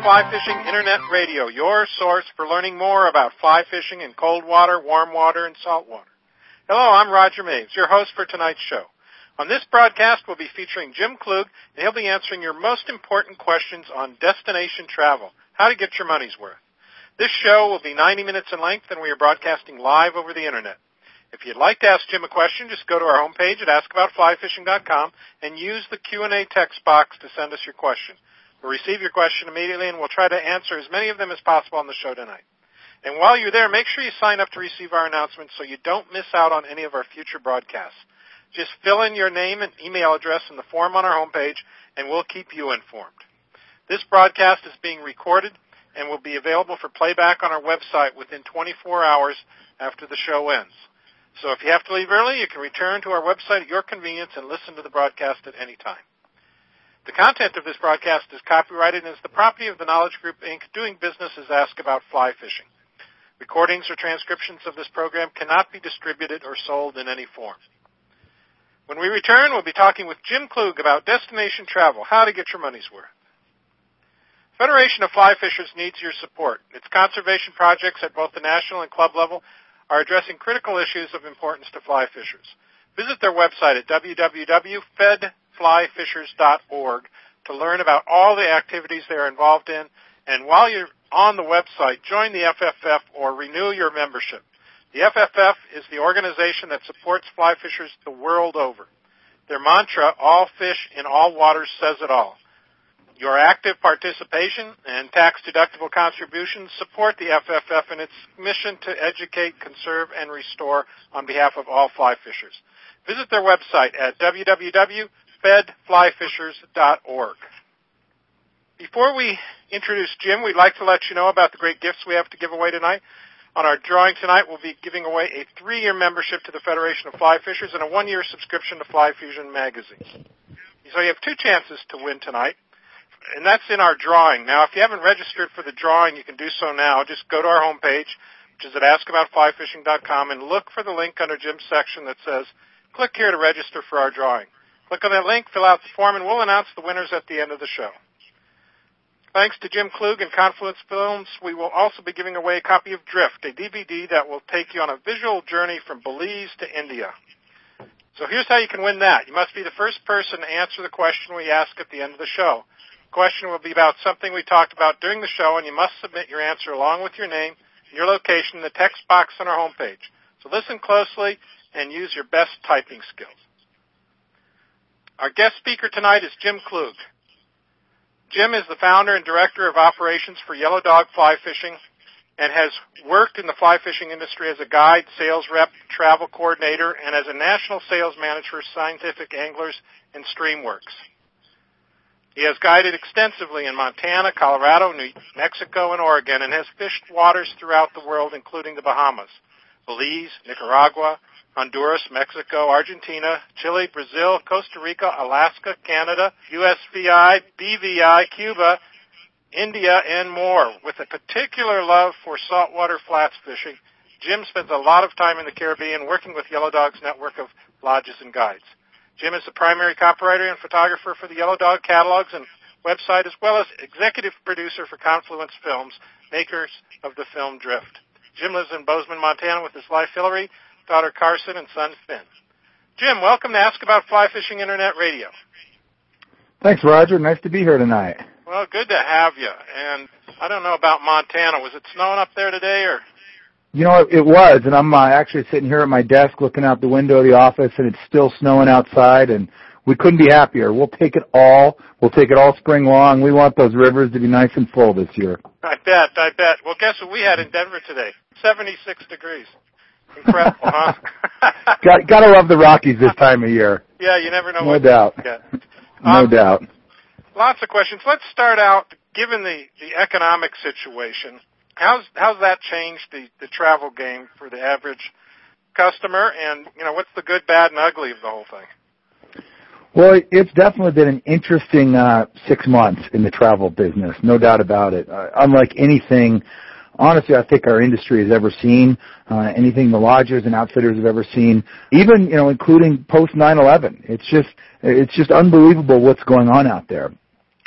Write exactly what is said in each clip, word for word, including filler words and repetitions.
Fly Fishing Internet Radio, your source for learning more about fly fishing in cold water, warm water, and salt water. Hello, I'm Roger Maves, your host for tonight's show. On this broadcast, we'll be featuring Jim Klug, and he'll be answering your most important questions on destination travel, how to get your money's worth. This show will be ninety minutes in length, and we are broadcasting live over the Internet. If you'd like to ask Jim a question, just go to our homepage at ask about fly fishing dot com and use the Q and A text box to send us your question. We'll receive your question immediately, and we'll try to answer as many of them as possible on the show tonight. And while you're there, make sure you sign up to receive our announcements so you don't miss out on any of our future broadcasts. Just fill in your name and email address in the form on our homepage, and we'll keep you informed. This broadcast is being recorded and will be available for playback on our website within twenty-four hours after the show ends. So if you have to leave early, you can return to our website at your convenience and listen to the broadcast at any time. The content of this broadcast is copyrighted and is the property of the Knowledge Group, Incorporated, doing business as Ask About Fly Fishing. Recordings or transcriptions of this program cannot be distributed or sold in any form. When we return, we'll be talking with Jim Klug about destination travel, how to get your money's worth. Federation of Fly Fishers needs your support. Its conservation projects at both the national and club level are addressing critical issues of importance to fly fishers. Visit their website at w w w dot fed fly fishers dot org to learn about all the activities they are involved in, and while you're on the website, join the F F F or renew your membership. The F F F is the organization that supports fly fishers the world over. Their mantra, all fish in all waters, says it all. Your active participation and tax-deductible contributions support the F F F in its mission to educate, conserve, and restore on behalf of all fly fishers. Visit their website at w w w dot fed fly fishers dot org. Before we introduce Jim, we'd like to let you know about the great gifts we have to give away tonight. On our drawing tonight, we'll be giving away a three-year membership to the Federation of Fly Fishers and a one-year subscription to Fly Fusion magazine. So you have two chances to win tonight, and that's in our drawing. Now, if you haven't registered for the drawing, you can do so now. Just go to our homepage, which is at ask about fly fishing dot com, and look for the link under Jim's section that says, click here to register for our drawing. Click on that link, fill out the form, and we'll announce the winners at the end of the show. Thanks to Jim Klug and Confluence Films, we will also be giving away a copy of Drift, a D V D that will take you on a visual journey from Belize to India. So here's how you can win that. You must be the first person to answer the question we ask at the end of the show. The question will be about something we talked about during the show, and you must submit your answer along with your name and your location in the text box on our homepage. So listen closely and use your best typing skills. Our guest speaker tonight is Jim Klug. Jim is the founder and director of operations for Yellow Dog Fly Fishing and has worked in the fly fishing industry as a guide, sales rep, travel coordinator, and as a national sales manager for Scientific Anglers and Streamworks. He has guided extensively in Montana, Colorado, New Mexico, and Oregon, and has fished waters throughout the world, including the Bahamas, Belize, Nicaragua, Honduras, Mexico, Argentina, Chile, Brazil, Costa Rica, Alaska, Canada, U S V I, B V I, Cuba, India, and more. With a particular love for saltwater flats fishing, Jim spends a lot of time in the Caribbean working with Yellow Dog's network of lodges and guides. Jim is the primary copywriter and photographer for the Yellow Dog catalogs and website, as well as executive producer for Confluence Films, makers of the film Drift. Jim lives in Bozeman, Montana with his wife Hillary, daughter Carson, and son Finn. Jim, welcome to Ask About Fly Fishing Internet Radio. Thanks, Roger. Nice to be here tonight. Well, good to have you. And I don't know about Montana. Was it snowing up there today, or? You know, it, it was, and I'm uh, actually sitting here at my desk looking out the window of the office, and it's still snowing outside, and we couldn't be happier. We'll take it all. We'll take it all spring long. We want those rivers to be nice and full this year. I bet, I bet. Well, guess what we had in Denver today? seventy-six degrees. Incredible, huh? Got, gotta love the Rockies this time of year. Yeah, you never know no what doubt. to get. No um, doubt. Lots of questions. Let's start out, given the, the economic situation, how's how's that changed the, the travel game for the average customer? And, you know, what's the good, bad, and ugly of the whole thing? Well, it's definitely been an interesting uh, six months in the travel business, no doubt about it. Uh, unlike anything, honestly, I think our industry has ever seen, uh, anything the lodgers and outfitters have ever seen, even, you know, including post nine eleven. It's just, it's just unbelievable what's going on out there.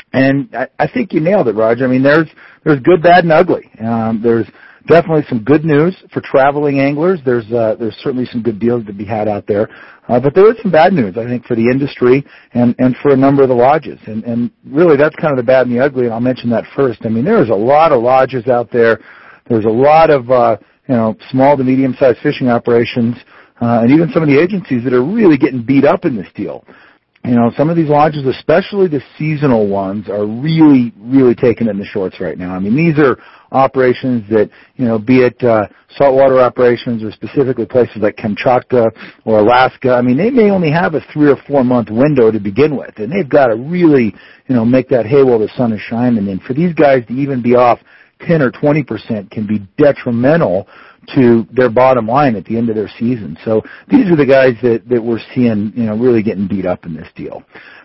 And I, I think you nailed it, Roger. I mean, there's there's good, bad, and ugly. Um, there's definitely some good news for traveling anglers. There's uh, there's certainly some good deals to be had out there, uh, but there is some bad news, I think, for the industry and and for a number of the lodges. And and really, that's kind of the bad and the ugly. And I'll mention that first. I mean, there's a lot of lodges out there. There's a lot of uh, you know small to medium-sized fishing operations, uh, and even some of the agencies that are really getting beat up in this deal. You know, some of these lodges, especially the seasonal ones, are really, really taking it in the shorts right now. I mean, these are operations that, you know, be it uh, saltwater operations or specifically places like Kamchatka or Alaska, I mean, they may only have a three or four month window to begin with, and they've got to really, you know, make that hay while the sun is shining. And for these guys to even be off ten or twenty percent can be detrimental to their bottom line at the end of their season. So these are the guys that, that we're seeing, you know, really getting beat up in this deal.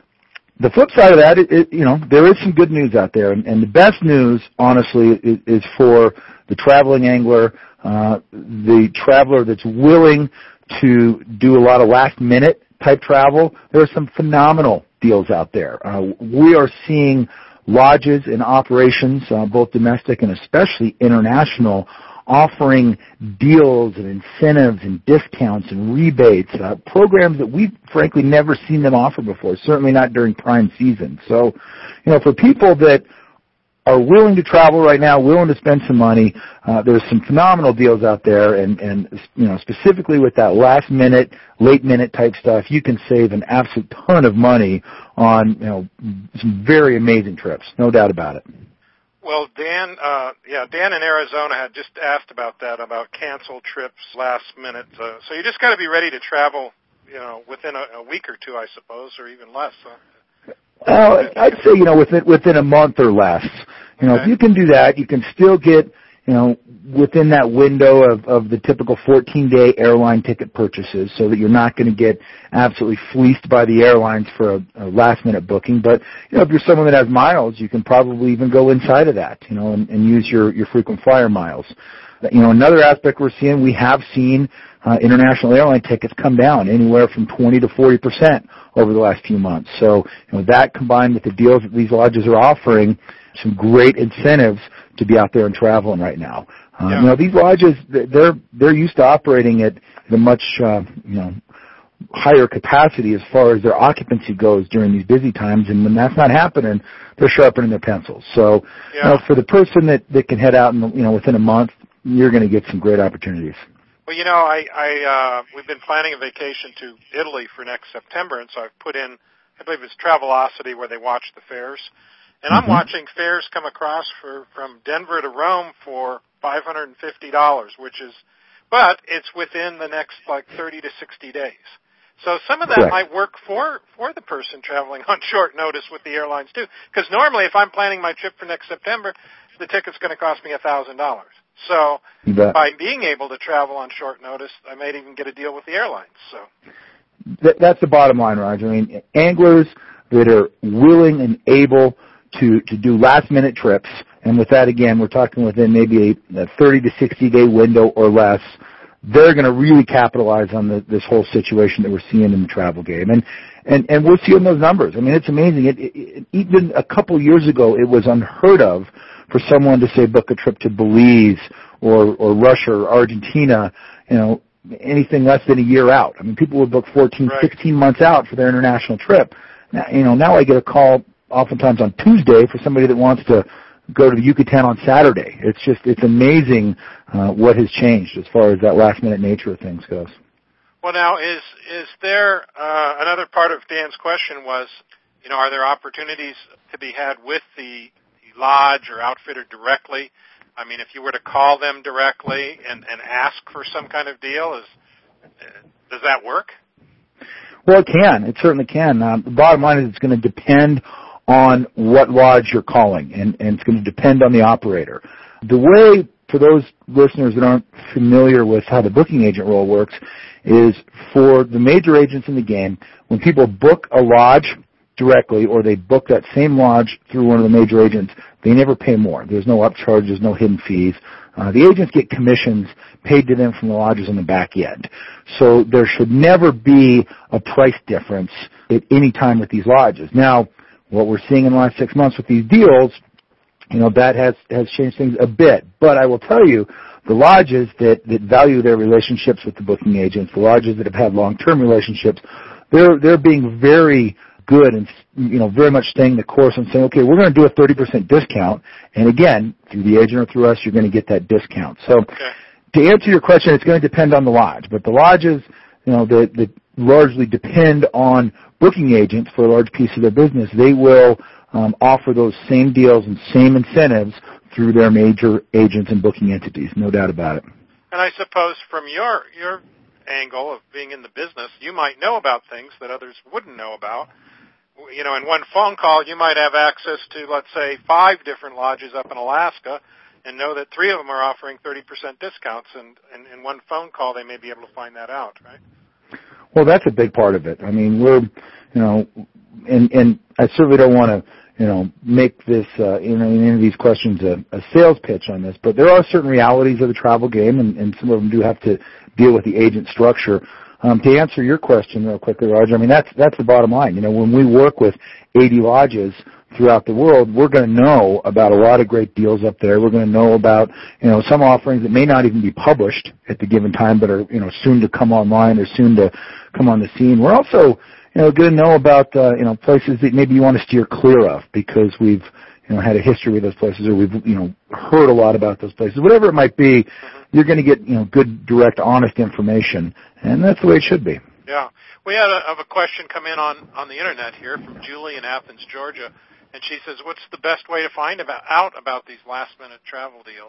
The flip side of that, it, it, you know, there is some good news out there, and, and the best news, honestly, is, is for the traveling angler, uh, the traveler that's willing to do a lot of last-minute type travel. There are some phenomenal deals out there. Uh, we are seeing lodges and operations, uh, both domestic and especially international, offering deals and incentives and discounts and rebates, uh, programs that we've frankly never seen them offer before, certainly not during prime season. So, you know, for people that are willing to travel right now, willing to spend some money, uh, there's some phenomenal deals out there, and, and, you know, specifically with that last minute, late minute type stuff, you can save an absolute ton of money on, you know, some very amazing trips, no doubt about it. Well, Dan, uh, yeah, Dan in Arizona had just asked about that, about canceled trips last minute. Uh, so you just got to be ready to travel, you know, within a, a week or two, I suppose, or even less. Huh? Uh, I'd say, you know, within within a month or less. You know, okay. If you can do that, you can still get, you know, within that window of, of the typical fourteen-day airline ticket purchases, so that you're not going to get absolutely fleeced by the airlines for a, a last-minute booking. But, you know, if you're someone that has miles, you can probably even go inside of that, you know, and, and use your, your frequent flyer miles. You know, another aspect we're seeing, we have seen uh, international airline tickets come down anywhere from twenty to forty percent over the last few months. So, you know, that combined with the deals that these lodges are offering, some great incentives to be out there and traveling right now. Uh, yeah. You know, these lodges, they're they're used to operating at a much uh, you know higher capacity as far as their occupancy goes during these busy times, and when that's not happening, they're sharpening their pencils. So, yeah. you know, for the person that, that can head out, and you know, within a month, you're going to get some great opportunities. Well, you know, I, I uh, we've been planning a vacation to Italy for next September, and so I've put in, I believe it's Travelocity, where they watch the fares. And I'm mm-hmm. watching fares come across for from Denver to Rome for five hundred fifty dollars, which is, but it's within the next like thirty to sixty days. So some of that Correct. might work for, for the person traveling on short notice with the airlines too. Because normally if I'm planning my trip for next September, the ticket's going to cost me one thousand dollars. So by being able to travel on short notice, I might even get a deal with the airlines. So Th- that's the bottom line, Roger. I mean, anglers that are willing and able to, to do last-minute trips, and with that, again, we're talking within maybe a, a thirty to sixty-day window or less, they're going to really capitalize on the, this whole situation that we're seeing in the travel game. And, and, and we're seeing those numbers. I mean, it's amazing. It, it, even a couple years ago, it was unheard of for someone to, say, book a trip to Belize or, or Russia or Argentina, you know, anything less than a year out. I mean, people would book fourteen, right. sixteen months out for their international trip. Now, you know, now I get a call oftentimes on Tuesday for somebody that wants to go to the Yucatan on Saturday. It's just, it's amazing uh, what has changed as far as that last-minute nature of things goes. Well, now, is is there, uh, another part of Dan's question was, you know, are there opportunities to be had with the, the lodge or outfitter directly? I mean, if you were to call them directly and, and ask for some kind of deal, is does that work? Well, it can. It certainly can. Um, the bottom line is it's going to depend on what lodge you're calling, and, and it's going to depend on the operator. The way, for those listeners that aren't familiar with how the booking agent role works, is for the major agents in the game, when people book a lodge directly or they book that same lodge through one of the major agents, they never pay more. There's no upcharge, there's no hidden fees. Uh, the agents get commissions paid to them from the lodges on the back end. So there should never be a price difference at any time with these lodges. Now, what we're seeing in the last six months with these deals, you know, that has, has changed things a bit. But I will tell you, the lodges that, that value their relationships with the booking agents, the lodges that have had long-term relationships, they're, they're being very good and, you know, very much staying the course and saying, okay, we're going to do a thirty percent discount. And again, through the agent or through us, you're going to get that discount. So okay. To answer your question, it's going to depend on the lodge. But the lodges, you know, that, that largely depend on booking agents for a large piece of their business, they will um, offer those same deals and same incentives through their major agents and booking entities, no doubt about it. And I suppose from your your angle of being in the business, you might know about things that others wouldn't know about. You know, in one phone call, you might have access to, let's say, five different lodges up in Alaska and know that three of them are offering thirty percent discounts, and, and in one phone call, they may be able to find that out, right? Well, that's a big part of it. I mean, we're, you know, and, and I certainly don't want to, you know, make this, uh, in any of these questions a, a sales pitch on this, but there are certain realities of the travel game, and, and some of them do have to deal with the agent structure. Um, to answer your question real quickly, Roger, I mean, that's, that's the bottom line. You know, when we work with eighty lodges throughout the world, we're going to know about a lot of great deals up there. We're going to know about, you know, some offerings that may not even be published at the given time, but are, you know, soon to come online or soon to come on the scene. We're also, you know, going to know about, uh, you know, places that maybe you want to steer clear of because we've, you know, had a history with those places, or we've, you know, heard a lot about those places. Whatever it might be, mm-hmm. you're going to get, you know, good, direct, honest information, and that's the way it should be. Yeah. We had a, a question come in on, on the Internet here from Julie in Athens, Georgia, and she says, what's the best way to find about, out about these last-minute travel deals?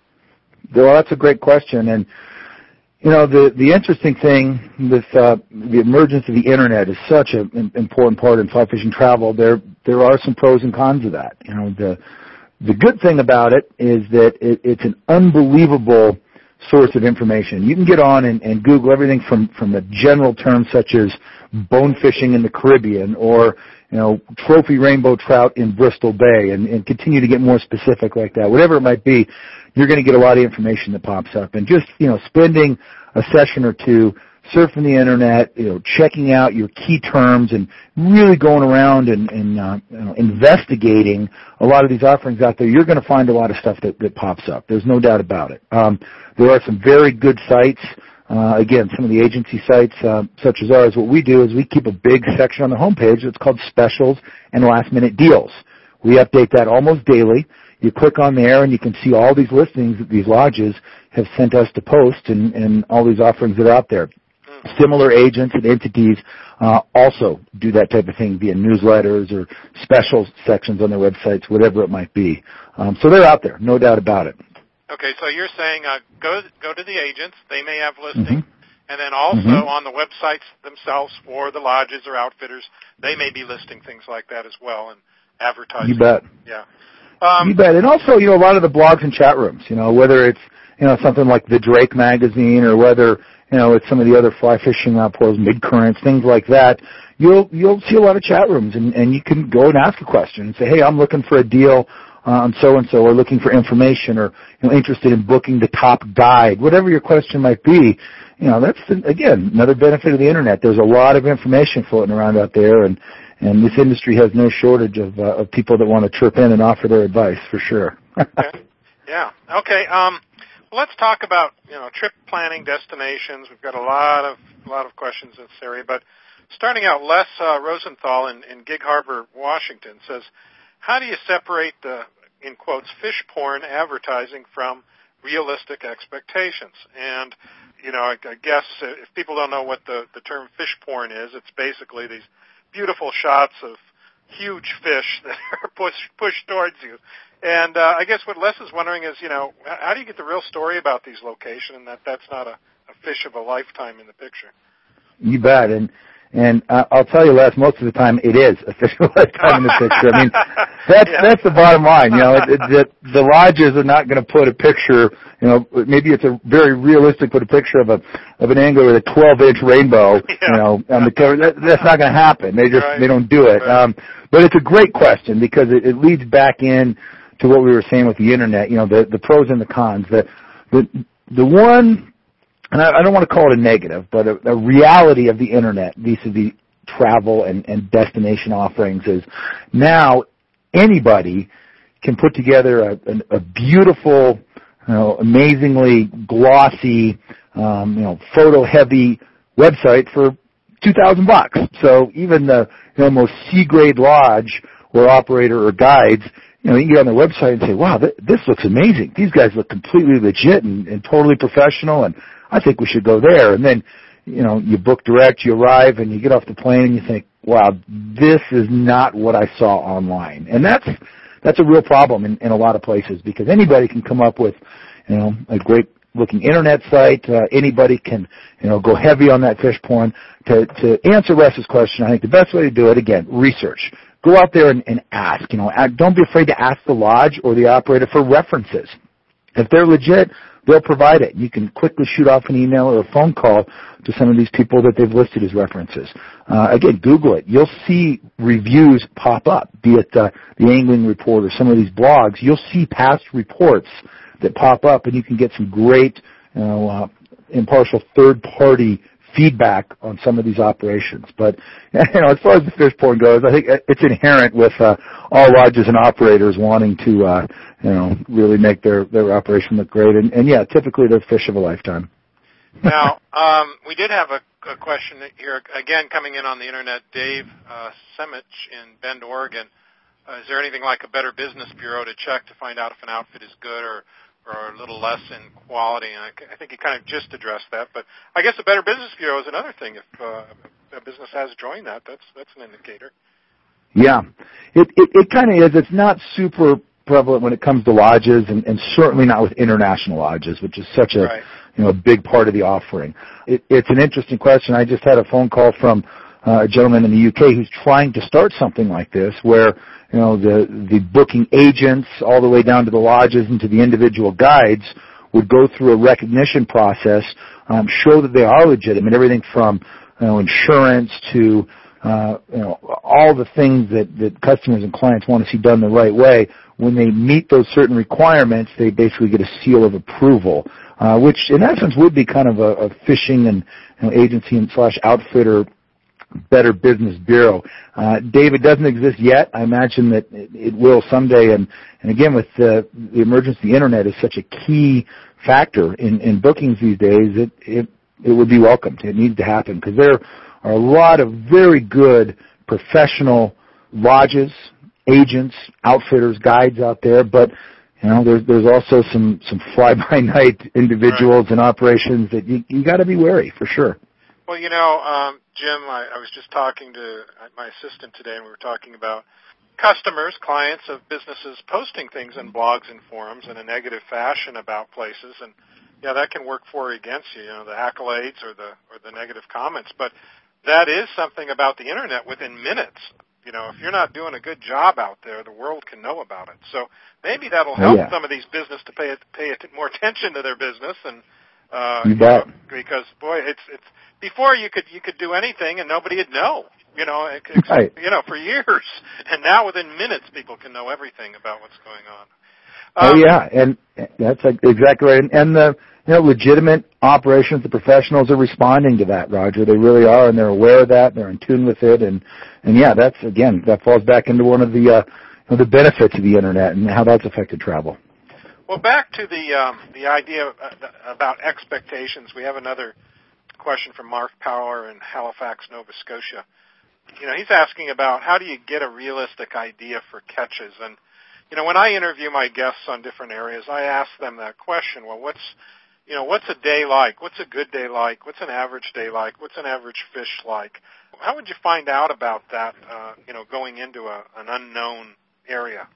Well, that's a great question, and you know, the, the interesting thing with uh, the emergence of the Internet is such an important part in fly fishing travel. There there are some pros and cons of that. You know, the the good thing about it is that it, it's an unbelievable source of information. You can get on and, and Google everything from, from a general term such as bone fishing in the Caribbean or, you know, trophy rainbow trout in Bristol Bay and, and continue to get more specific like that. Whatever it might be, you're going to get a lot of information that pops up. And just, you know, spending a session or two surfing the Internet, you know, checking out your key terms and really going around and, and uh, you know, investigating a lot of these offerings out there, you're going to find a lot of stuff that, that pops up. There's no doubt about it. Um, there are some very good sites. Uh, again, some of the agency sites, uh, such as ours, what we do is we keep a big section on the homepage that's called Specials and Last Minute Deals. We update that almost daily. You click on there and you can see all these listings that these lodges have sent us to post and, and all these offerings that are out there. Similar agents and entities uh, also do that type of thing via newsletters or special sections on their websites, whatever it might be. Um, so they're out there, no doubt about it. Okay, so you're saying uh, go go to the agents. They may have listings. Mm-hmm. And then also mm-hmm. on the websites themselves for the lodges or outfitters, they may be listing things like that as well and advertising. You bet. Yeah. Um, you bet. And also, you know, a lot of the blogs and chat rooms, you know, whether it's, you know, something like the Drake magazine or whether, you know, it's some of the other fly fishing uh, portals, Mid-Currents, things like that, you'll you'll see a lot of chat rooms, and, and you can go and ask a question and say, hey, I'm looking for a deal uh, on so-and-so, or looking for information, or, you know, interested in booking the top guide, whatever your question might be. You know, that's, again, another benefit of the Internet. There's a lot of information floating around out there, and, and this industry has no shortage of, uh, of people that want to chirp in and offer their advice, for sure. Okay. Yeah. Okay. Um, well, let's talk about, you know, trip planning, destinations. We've got a lot of a lot of questions in this area, but starting out, Les uh, Rosenthal in, in Gig Harbor, Washington says, how do you separate the, in quotes, fish porn advertising from realistic expectations? And, you know, I, I guess if people don't know what the, the term fish porn is, it's basically these beautiful shots of huge fish that are pushed, pushed towards you. And uh, I guess what Les is wondering is, you know, how do you get the real story about these locations and that that's not a, a fish of a lifetime in the picture? You bet. And and uh, I'll tell you, Les, most of the time it is a fish of a lifetime in the picture. I mean, that's yeah. that's the bottom line. You know, it, it, it, the lodges are not going to put a picture. You know, maybe it's a very realistic put a picture of a of an angler with a twelve inch rainbow. Yeah. You know, on the cover. That, that's not going to happen. They just right. they don't do it. Right. Um, but it's a great question because it, it leads back in to what we were saying with the Internet. You know, the the pros and the cons. The the the one. And I, I don't want to call it a negative, but a, a reality of the Internet vis-a-vis travel and, and destination offerings is now anybody can put together a, a, a beautiful, you know, amazingly glossy, um, you know, photo-heavy website for two thousand bucks. So even the you know, most C-grade lodge or operator or guides, you know, you get on their website and say, wow, th- this looks amazing. These guys look completely legit and, and totally professional, and I think we should go there. And then, you know, you book direct, you arrive, and you get off the plane and you think, wow, this is not what I saw online. And that's that's a real problem in, in a lot of places, because anybody can come up with, you know, a great looking internet site. Uh, anybody can, you know, go heavy on that fish porn. To, to answer Russ's question, I think the best way to do it, again, research. Go out there and, and ask. You know, don't be afraid to ask the lodge or the operator for references. If they're legit, they'll provide it. You can quickly shoot off an email or a phone call to some of these people that they've listed as references. Uh, again, Google it. You'll see reviews pop up, be it uh, the Angling Report or some of these blogs. You'll see past reports that pop up, and you can get some great, you know, uh, impartial third-party feedback on some of these operations. But, you know, as far as the fish porn goes, I think it's inherent with uh, all lodges and operators wanting to, uh, you know, really make their, their operation look great. And, and, yeah, typically they're fish of a lifetime. Now, um, we did have a, a question here, again, coming in on the Internet. Dave uh, Semich in Bend, Oregon. Uh, is there anything like a Better Business Bureau to check to find out if an outfit is good or or a little less in quality? And I, I think you kind of just addressed that, but I guess the Better Business Bureau is another thing. If uh, a business has joined that, that's that's an indicator. Yeah, it it, it kind of is. It's not super prevalent when it comes to lodges, and, and certainly not with international lodges, which is such a right. you know a big part of the offering. It, it's an interesting question. I just had a phone call from uh, a gentleman in the U K who's trying to start something like this, where you know, the, the booking agents all the way down to the lodges and to the individual guides would go through a recognition process, um, show that they are legitimate, everything from, you know, insurance to, uh, you know, all the things that, that customers and clients want to see done the right way. When they meet those certain requirements, they basically get a seal of approval, uh, which in essence would be kind of a, a fishing and you know, agency and slash outfitter Better Business Bureau. Uh, Dave, it doesn't exist yet. I imagine that it, it will someday. And, and again, with the, the emergence of the Internet is such a key factor in, in bookings these days, it, it, it would be welcomed. It needs to happen, because there are a lot of very good professional lodges, agents, outfitters, guides out there, but you know, there's there's also some, some fly-by-night individuals right. and operations that you, you got to be wary, for sure. Well, you know, um, Jim, I, I was just talking to my assistant today, and we were talking about customers, clients of businesses posting things in blogs and forums in a negative fashion about places, and yeah, that can work for or against you, you know, the accolades or the or the negative comments. But that is something about the Internet within minutes. You know, if you're not doing a good job out there, the world can know about it. So maybe that'll help oh, yeah. some of these business to pay pay more attention to their business, and uh, you bet. know, because boy, it's it's. Before you could you could do anything and nobody'd know, you know, except, right. you know, for years. And now within minutes, people can know everything about what's going on. Um, oh yeah, and that's exactly right. And the you know legitimate operations, the professionals are responding to that, Roger. They really are, and they're aware of that. They're in tune with it, and and yeah, that's again that falls back into one of the uh, you know, the benefits of the Internet and how that's affected travel. Well, back to the um, the idea about expectations. We have another question from Mark Power in Halifax, Nova Scotia. You know, he's asking about how do you get a realistic idea for catches? And, you know, when I interview my guests on different areas, I ask them that question. Well, what's, you know, what's a day like? What's a good day like? What's an average day like? What's an average fish like? How would you find out about that, uh, you know, going into a, an unknown area?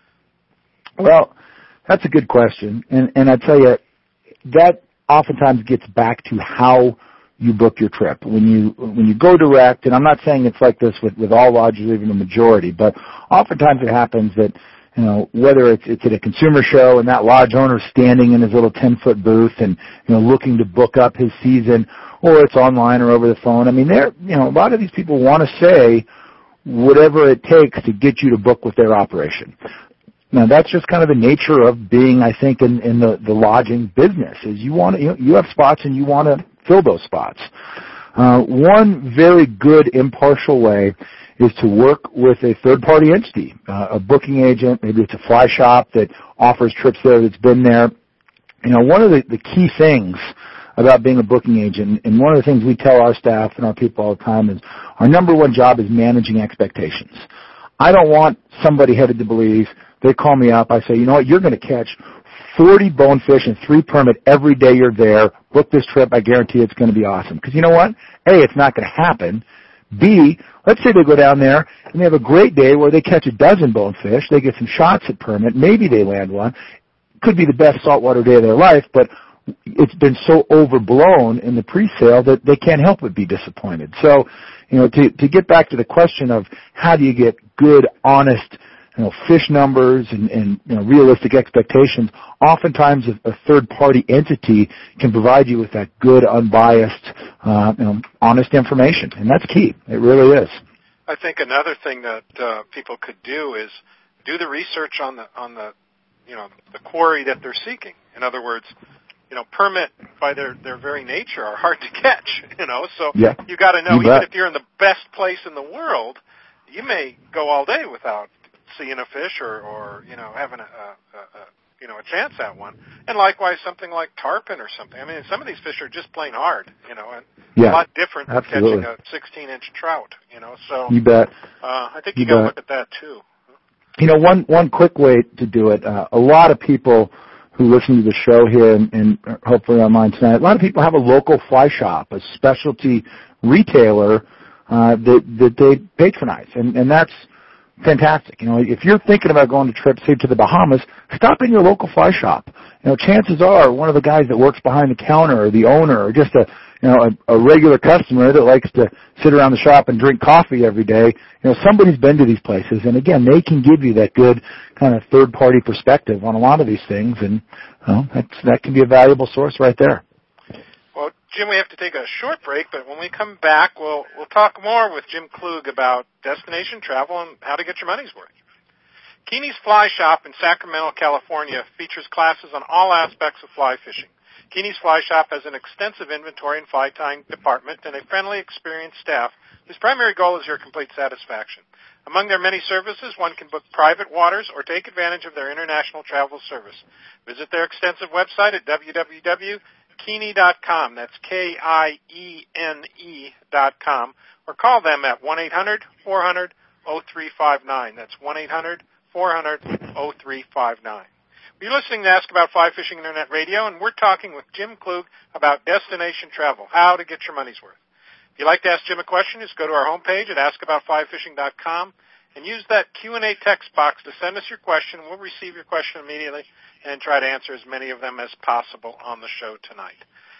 Well, that's a good question. And, and I tell you, that oftentimes gets back to how you book your trip. When you when you go direct, and I'm not saying it's like this with, with all lodges, even the majority, but oftentimes it happens that, you know, whether it's it's at a consumer show and that lodge owner's standing in his little ten-foot booth and, you know, looking to book up his season, or it's online or over the phone. I mean, they're, you know, a lot of these people want to say whatever it takes to get you to book with their operation. Now, that's just kind of the nature of being, I think, in, in the, the lodging business, is you want to, you, know, you have spots and you want to fill those spots. Uh, one very good impartial way is to work with a third-party entity, uh, a booking agent. Maybe it's a fly shop that offers trips there that's been there. You know, one of the, the key things about being a booking agent, and one of the things we tell our staff and our people all the time is our number one job is managing expectations. I don't want somebody headed to Belize. They call me up. I say, you know what, you're going to catch forty bonefish and three permit every day you're there. Book this trip. I guarantee it's going to be awesome. Because you know what? A, it's not going to happen. B, let's say they go down there and they have a great day where they catch a dozen bonefish. They get some shots at permit. Maybe they land one. Could be the best saltwater day of their life, but it's been so overblown in the pre-sale that they can't help but be disappointed. So, you know, to, to get back to the question of how do you get good, honest, you know, fish numbers and, and you know, realistic expectations, oftentimes a, a third-party entity can provide you with that good, unbiased, uh, you know, honest information, and that's key. It really is. I think another thing that uh, people could do is do the research on the on the you know the quarry that they're seeking. In other words, you know, permit by their, their very nature are hard to catch, you know, so yeah, you got to know, you even bet. if you're in the best place in the world, you may go all day without seeing a fish or, or you know, having a, a, a, you know, a chance at one. And likewise, something like tarpon or something. I mean, some of these fish are just plain hard, you know, and yeah, a lot different than absolutely. catching a sixteen-inch trout, you know, so you bet. Uh, I think you, you got to look at that, too. You know, one, one quick way to do it, uh, a lot of people who listen to the show here and, and hopefully online tonight, a lot of people have a local fly shop, a specialty retailer uh, that, that they patronize, and, and that's fantastic. You know, if you're thinking about going to trips, say, to the Bahamas, stop in your local fly shop. You know, chances are one of the guys that works behind the counter or the owner or just a, you know, a, a regular customer that likes to sit around the shop and drink coffee every day, you know, somebody's been to these places. And again, they can give you that good kind of third-party perspective on a lot of these things. And, well, that's, that can be a valuable source right there. Well, Jim, we have to take a short break, but when we come back, we'll we'll talk more with Jim Klug about destination travel and how to get your money's worth. Keeney's Fly Shop in Sacramento, California features classes on all aspects of fly fishing. Keeney's Fly Shop has an extensive inventory and fly tying department and a friendly, experienced staff whose primary goal is your complete satisfaction. Among their many services, one can book private waters or take advantage of their international travel service. Visit their extensive website at w w w dot keeney dot com. That's K I E N E dot com. Or call them at one eight hundred four hundred oh three five nine. That's one eight hundred four hundred oh three five nine. You're listening to Ask About Fly Fishing Internet Radio, and we're talking with Jim Klug about destination travel, how to get your money's worth. If you'd like to ask Jim a question, just go to our homepage at ask about fly fishing dot com and use that Q and A text box to send us your question. We'll receive your question immediately and try to answer as many of them as possible on the show tonight.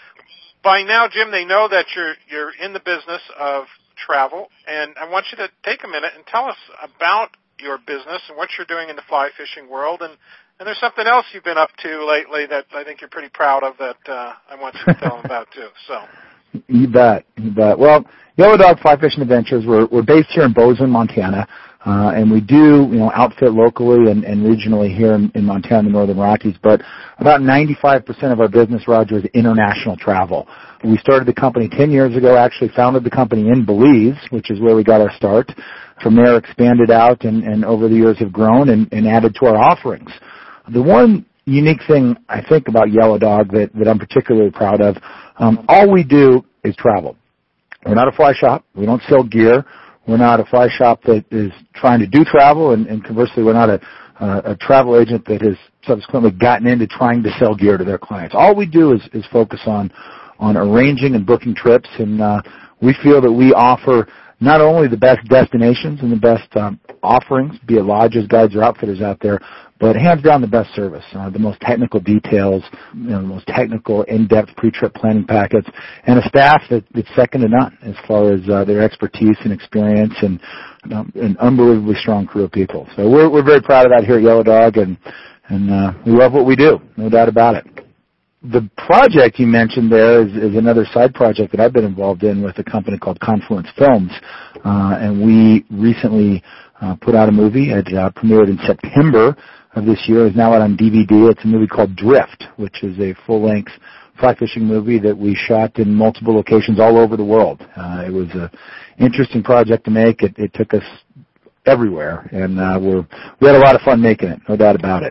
By now, Jim, they know that you're you're in the business of travel, and I want you to take a minute and tell us about your business and what you're doing in the fly fishing world. And, and there's something else you've been up to lately that I think you're pretty proud of that uh, I want you to tell them about, too. So, You bet. You bet. Well, Yellow Dog Fly Fishing Adventures, we're, we're based here in Bozeman, Montana, uh, and we do, you know, outfit locally and, and regionally here in, in Montana, the Northern Rockies, but about ninety-five percent of our business, Roger, is international travel. We started the company ten years ago, actually founded the company in Belize, which is where we got our start. From there, expanded out and, and over the years have grown and, and added to our offerings. The one unique thing I think about Yellow Dog that, that I'm particularly proud of, um, all we do is travel. We're not a fly shop. We don't sell gear. We're not a fly shop that is trying to do travel, and, and conversely, we're not a, uh, a travel agent that has subsequently gotten into trying to sell gear to their clients. All we do is, is focus on, on arranging and booking trips, and uh, we feel that we offer not only the best destinations and the best um, offerings, be it lodges, guides, or outfitters out there, but hands down the best service, uh, the most technical details, you know, the most technical, in-depth pre-trip planning packets, and a staff that, that's second to none as far as uh, their expertise and experience, and um, an unbelievably strong crew of people. So we're we're very proud of that here at Yellow Dog, and and uh, we love what we do, no doubt about it. The project you mentioned there is, is another side project that I've been involved in with a company called Confluence Films, uh, and we recently uh, put out a movie. It uh, premiered in September of this year. It's now out on D V D. It's a movie called Drift, which is a full-length fly fishing movie that we shot in multiple locations all over the world. Uh, it was an interesting project to make. It, it took us everywhere, and uh, we're, we had a lot of fun making it, no doubt about it.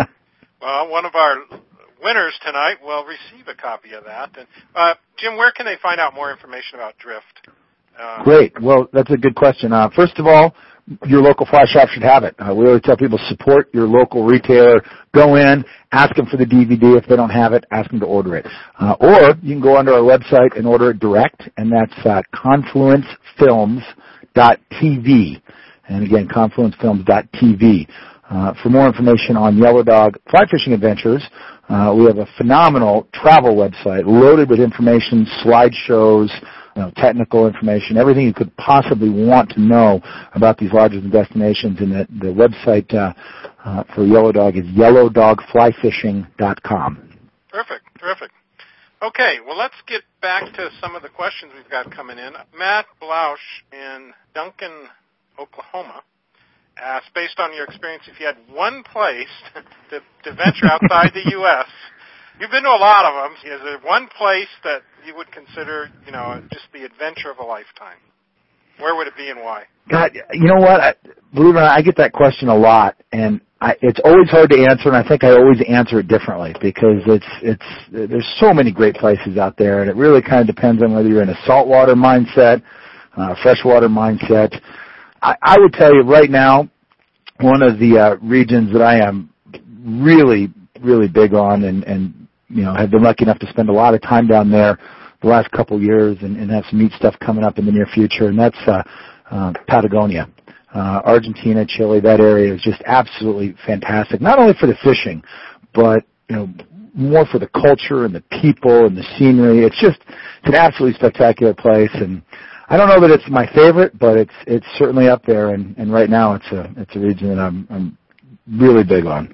Well, one of our winners tonight will receive a copy of that. And uh, Jim, where can they find out more information about Drift? Uh, Great. Well, that's a good question. Uh, first of all, your local fly shop should have it. Uh, we always tell people, support your local retailer. Go in, ask them for the D V D. If they don't have it, ask them to order it. Uh, or you can go onto our website and order it direct, and that's uh, confluence films dot t v. And again, confluence films dot t v. Uh, for more information on Yellow Dog Fly Fishing Adventures, uh, we have a phenomenal travel website loaded with information, slideshows, you know, technical information, everything you could possibly want to know about these lodges and destinations. And the, the website uh, uh, for Yellow Dog is yellow dog fly fishing dot com. Terrific, terrific. Okay, well, let's get back to some of the questions we've got coming in. Matt Blausch in Duncan, Oklahoma, asked, based on your experience, if you had one place to, to venture outside the U S, you've been to a lot of them. Is there one place that you would consider, you know, just the adventure of a lifetime? Where would it be and why? God, you know what? I, believe it or not, I get that question a lot, and I, it's always hard to answer, and I think I always answer it differently because it's it's there's so many great places out there, and it really kind of depends on whether you're in a saltwater mindset, uh, freshwater mindset. I, I would tell you right now, one of the uh, regions that I am really, really big on, and, and you know, have been lucky enough to spend a lot of time down there the last couple of years, and, and have some neat stuff coming up in the near future, and that's uh, uh, Patagonia. Uh, Argentina, Chile, that area is just absolutely fantastic, not only for the fishing, but, you know, more for the culture and the people and the scenery. It's just it's an absolutely spectacular place, and I don't know that it's my favorite, but it's it's certainly up there, and, and right now it's a it's a region that I'm I'm really big on.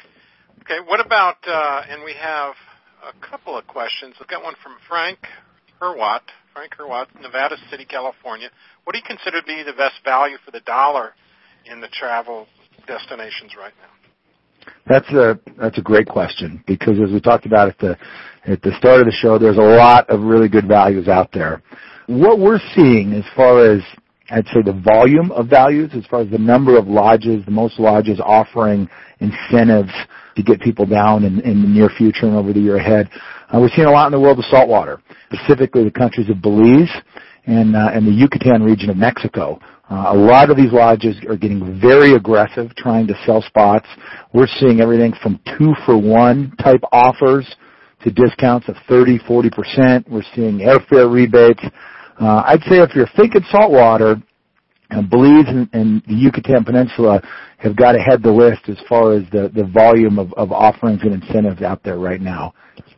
Okay, what about, uh, and we have a couple of questions. We've got one from Frank Herwatt. Frank Herwatt, Nevada City, California. What do you consider to be the best value for the dollar in the travel destinations right now? That's a that's a great question, because as we talked about at the at the start of the show, there's a lot of really good values out there. What we're seeing as far as, I'd say, the volume of values, as far as the number of lodges, the most lodges offering incentives to get people down in, in the near future and over the year ahead, uh, we're seeing a lot in the world of saltwater, specifically the countries of Belize and, uh, and the Yucatan region of Mexico. Uh, a lot of these lodges are getting very aggressive trying to sell spots. We're seeing everything from two-for-one type offers to discounts of thirty, forty percent. We're seeing airfare rebates. Uh, I'd say if you're thinking saltwater, uh, Belize and, and the Yucatan Peninsula have got to head the list as far as the, the volume of, of offerings and incentives out there right now.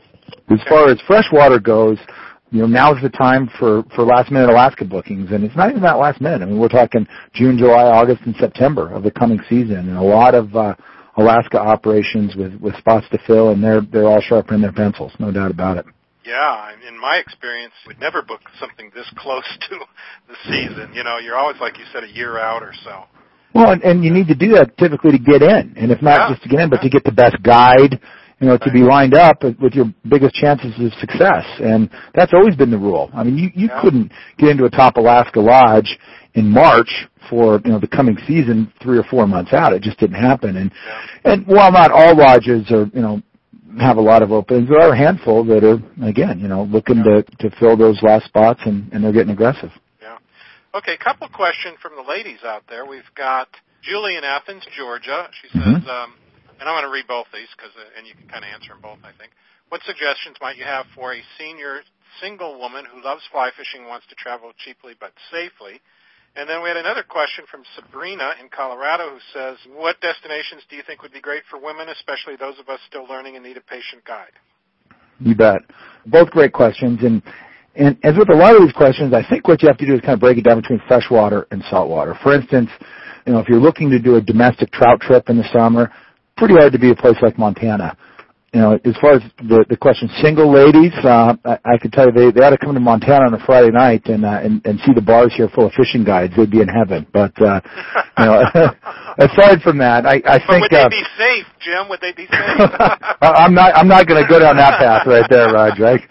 As far as freshwater goes, you know, now's the time for, for last-minute Alaska bookings, and it's not even that last minute. I mean, we're talking June, July, August, and September of the coming season, and a lot of uh, Alaska operations with, with spots to fill, and they're they're all sharpening their pencils, no doubt about it. Yeah, in my experience, we'd never book something this close to the season. You know, you're always, like you said, a year out or so. Well, and, and you need to do that typically to get in, and if not yeah. just to get in, but to get the best guide, you know, to be lined up with your biggest chances of success. And that's always been the rule. I mean, you, you yeah. couldn't get into a top Alaska lodge in March for, you know, the coming season three or four months out. It just didn't happen. And, yeah. and while not all lodges are, you know, have a lot of openings, there are a handful that are, again, you know, looking yeah. to, to fill those last spots, and, and they're getting aggressive. Yeah. Okay, a couple of questions from the ladies out there. We've got Julie in Athens, Georgia. She says, mm-hmm. um, and I'm going to read both these, because, uh, and you can kind of answer them both, I think. What suggestions might you have for a senior single woman who loves fly fishing and wants to travel cheaply but safely? And then we had another question from Sabrina in Colorado, who says, what destinations do you think would be great for women, especially those of us still learning and need a patient guide? You bet. Both great questions. And, and as with a lot of these questions, I think what you have to do is kind of break it down between freshwater and saltwater. For instance, you know, if you're looking to do a domestic trout trip in the summer, pretty hard to be a place like Montana. you know, as far as the, the question, single ladies, uh, I, I could tell you they, they ought to come to Montana on a Friday night and, uh, and, and see the bars here full of fishing guides. They'd be in heaven. But, uh, you know, aside from that, I, I but think, would they uh, be safe, Jim? Would they be safe? I'm not, I'm not going to go down that path right there, Raj, right?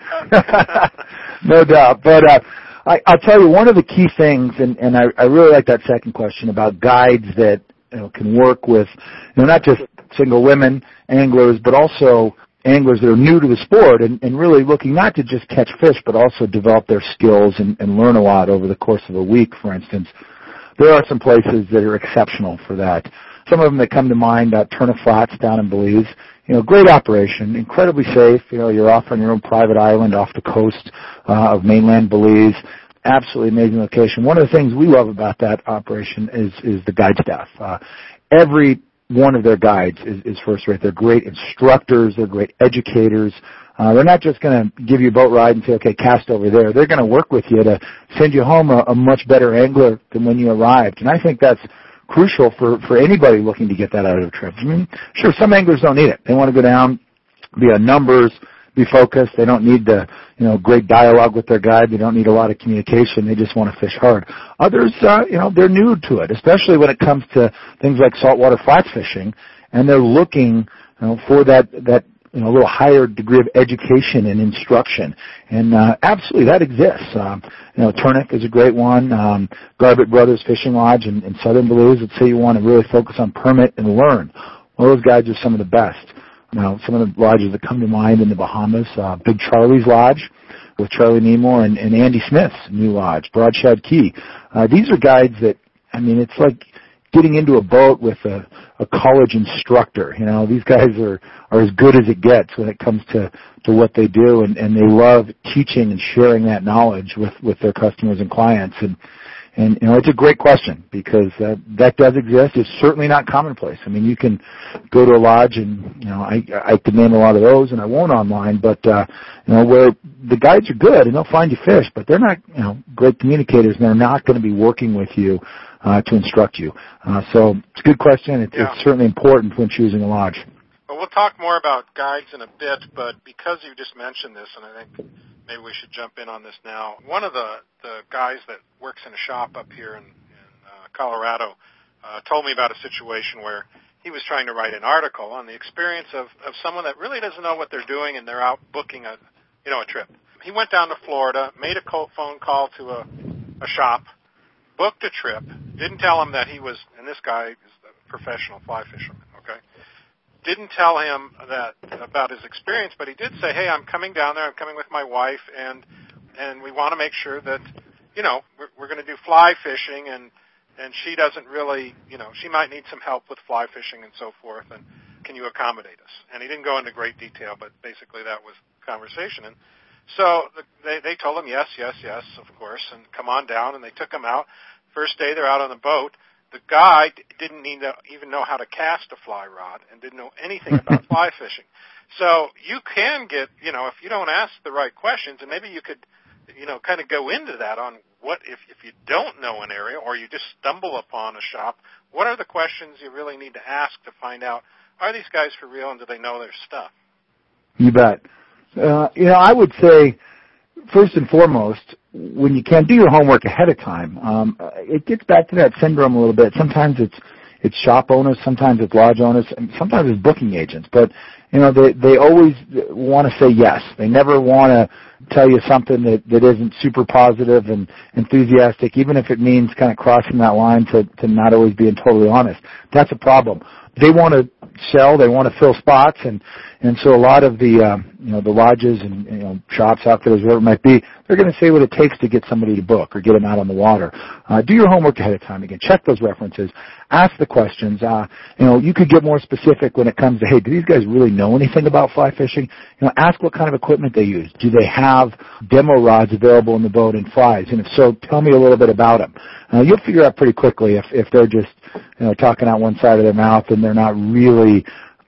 No doubt. But, uh, I, I'll tell you one of the key things, and, and I, I really like that second question about guides that, you know, can work with, you know, not just single women anglers, but also anglers that are new to the sport and, and really looking not to just catch fish, but also develop their skills and, and learn a lot over the course of a week, for instance. There are some places that are exceptional for that. Some of them that come to mind, uh, Turner Flats down in Belize. You know, great operation, incredibly safe. You know, you're off on your own private island off the coast uh, of mainland Belize. Absolutely amazing location. One of the things we love about that operation is is the guide staff. Uh, every one of their guides is, is first rate. They're great instructors. They're great educators. Uh, they're not just going to give you a boat ride and say, okay, cast over there. They're going to work with you to send you home a, a much better angler than when you arrived. And I think that's crucial for, for anybody looking to get that out of a trip. I mean, sure, some anglers don't need it. They want to go down, be on numbers, be focused. They don't need the, you know, great dialogue with their guide. They don't need a lot of communication. They just want to fish hard. Others, uh, you know, they're new to it, especially when it comes to things like saltwater flat fishing, and they're looking, you know, for that, that, you know, a little higher degree of education and instruction. And, uh, absolutely, that exists. Um, you know, Turnick is a great one. Um, Garbett Brothers Fishing Lodge in, in southern Belize. Let's say you want to really focus on permit and learn. Well, those guides are some of the best. Now, some of the lodges that come to mind in the Bahamas, uh, Big Charlie's Lodge with Charlie Nemore and, and Andy Smith's new lodge, Broadshad Key. Uh, these are guides that, I mean, it's like getting into a boat with a, a college instructor. You know, these guys are, are as good as it gets when it comes to, to what they do, and, and they love teaching and sharing that knowledge with, with their customers and clients. And, and, you know, it's a great question because uh, that does exist. It's certainly not commonplace. I mean, you can go to a lodge and, you know, I, I could name a lot of those, and I won't online, but, uh, you know, where the guides are good and they'll find you fish, but they're not, you know, great communicators, and they're not going to be working with you Uh, to instruct you. Uh, so it's a good question. It's, yeah. it's certainly important when choosing a lodge. Well, we'll talk more about guides in a bit, but because you just mentioned this, and I think maybe we should jump in on this now, one of the, the guys that works in a shop up here in, in uh, Colorado uh, told me about a situation where he was trying to write an article on the experience of, of someone that really doesn't know what they're doing, and they're out booking a, you know, a trip. He went down to Florida, made a phone call to a, a shop, booked a trip, didn't tell him that he was, and this guy is a professional fly fisherman, okay? Didn't tell him that about his experience, but he did say, hey, I'm coming down there, I'm coming with my wife, and and we want to make sure that, you know, we're, we're going to do fly fishing, and, and she doesn't really, you know, she might need some help with fly fishing and so forth, and can you accommodate us? And he didn't go into great detail, but basically that was the conversation. And so they, they told him yes, yes, yes, of course, and come on down, and they took him out. First day they're out on the boat. The guy didn't need to even know how to cast a fly rod and didn't know anything about fly fishing. So you can get, you know, if you don't ask the right questions, and maybe you could, you know, kind of go into that on what, if, if you don't know an area or you just stumble upon a shop, what are the questions you really need to ask to find out, are these guys for real and do they know their stuff? You bet. Uh, you know, I would say, first and foremost, when you can do your homework ahead of time, um, it gets back to that syndrome a little bit. Sometimes it's it's shop owners, sometimes it's lodge owners, and sometimes it's booking agents. But you know, they they always want to say yes. They never want to tell you something that that isn't super positive and enthusiastic, even if it means kind of crossing that line to to not always being totally honest. That's a problem. They want to sell, they want to fill spots, and and so a lot of the um, you know the lodges and you know shops, outfitters, whatever it might be, they're going to say what it takes to get somebody to book or get them out on the water. Uh, do your homework ahead of time. Again, check those references, ask the questions. Uh, you know, you could get more specific when it comes to, hey, do these guys really know anything about fly fishing? You know, ask what kind of equipment they use. Do they have demo rods available in the boat and flies? And if so, tell me a little bit about them. Uh, you'll figure out pretty quickly if if they're just you know talking out one side of their mouth and they're not really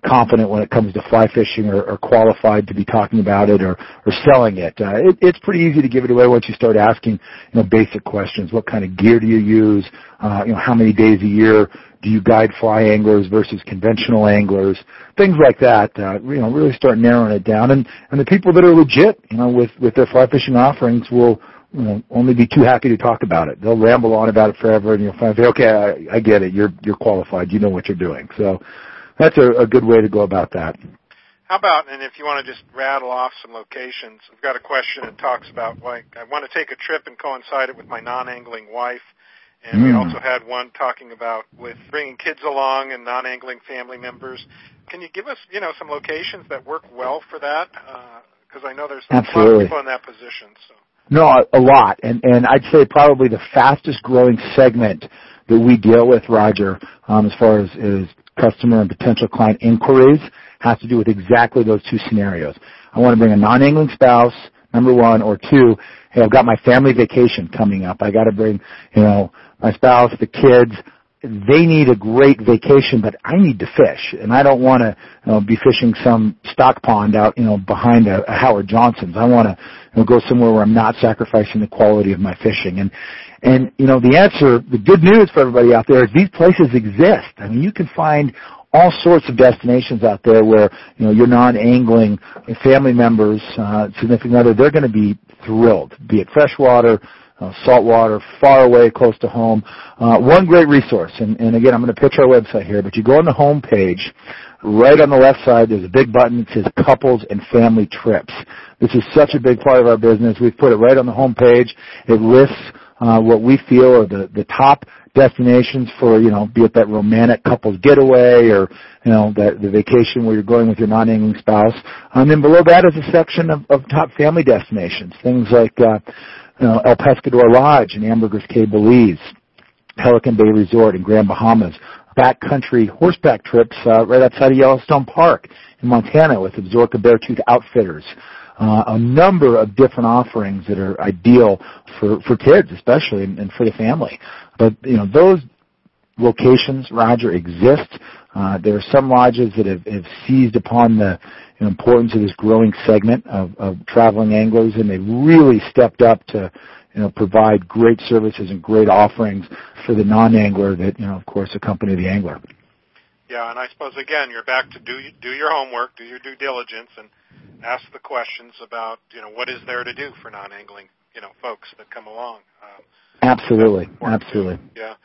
confident when it comes to fly fishing or, or qualified to be talking about it or, or selling it. Uh, it. It's pretty easy to give it away once you start asking, you know, basic questions. What kind of gear do you use? Uh, you know, how many days a year do you guide fly anglers versus conventional anglers? Things like that, uh, you know, really start narrowing it down. And, and the people that are legit, you know, with, with their fly fishing offerings will, you know, only be too happy to talk about it. They'll ramble on about it forever, and you'll find, okay, I, I get it. You're, you're qualified. You know what you're doing. So that's a, a good way to go about that. How about, and if you want to just rattle off some locations, I've got a question that talks about, like, I want to take a trip and coincide it with my non-angling wife. And mm. we also had one talking about with bringing kids along and non-angling family members. Can you give us, you know, some locations that work well for that? Because uh, I know there's Absolutely. a lot of people in that position. So. No, a, a lot. And, and I'd say probably the fastest growing segment that we deal with, Roger, um, as far as, as customer and potential client inquiries, has to do with exactly those two scenarios. I want to bring a non-angling spouse, number one, or two, hey, I've got my family vacation coming up. I got to bring, you know, my spouse, the kids. They need a great vacation, but I need to fish, and I don't want to you know, be fishing some stock pond out, you know, behind a, a Howard Johnson's. I want to you know, go somewhere where I'm not sacrificing the quality of my fishing. And and you know, the answer, the good news for everybody out there is these places exist. I mean, you can find all sorts of destinations out there where, you know, your non-angling family members, uh, significant other, they're going to be thrilled, be it freshwater, uh, saltwater, far away, close to home. Uh, one great resource, and, and again, I'm going to pitch our website here, but you go on the home page, right on the left side, there's a big button that says Couples and Family Trips. This is such a big part of our business. We've put it right on the home page. It lists uh, what we feel are the, the top destinations for, you know, be it that romantic couples getaway or, you know, that the vacation where you're going with your non-angling spouse. And then below that is a section of, of top family destinations, things like, uh, you know, El Pescador Lodge in Ambergris Caye, Belize, Pelican Bay Resort in Grand Bahamas, backcountry horseback trips uh, right outside of Yellowstone Park in Montana with Absaroka Beartooth Outfitters. Uh, a number of different offerings that are ideal for, for kids, especially, and, and for the family. But, you know, those locations, Roger, exist. Uh, there are some lodges that have, have seized upon the you know, importance of this growing segment of, of traveling anglers, and they've really stepped up to, you know, provide great services and great offerings for the non-angler that, you know, of course, accompany the angler. Yeah, and I suppose, again, you're back to do do your homework, do your due diligence, and ask the questions about, you know, what is there to do for non-angling, you know, folks that come along. Um, absolutely, absolutely. Too. Yeah.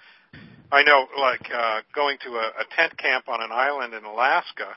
I know, like, uh, going to a, a tent camp on an island in Alaska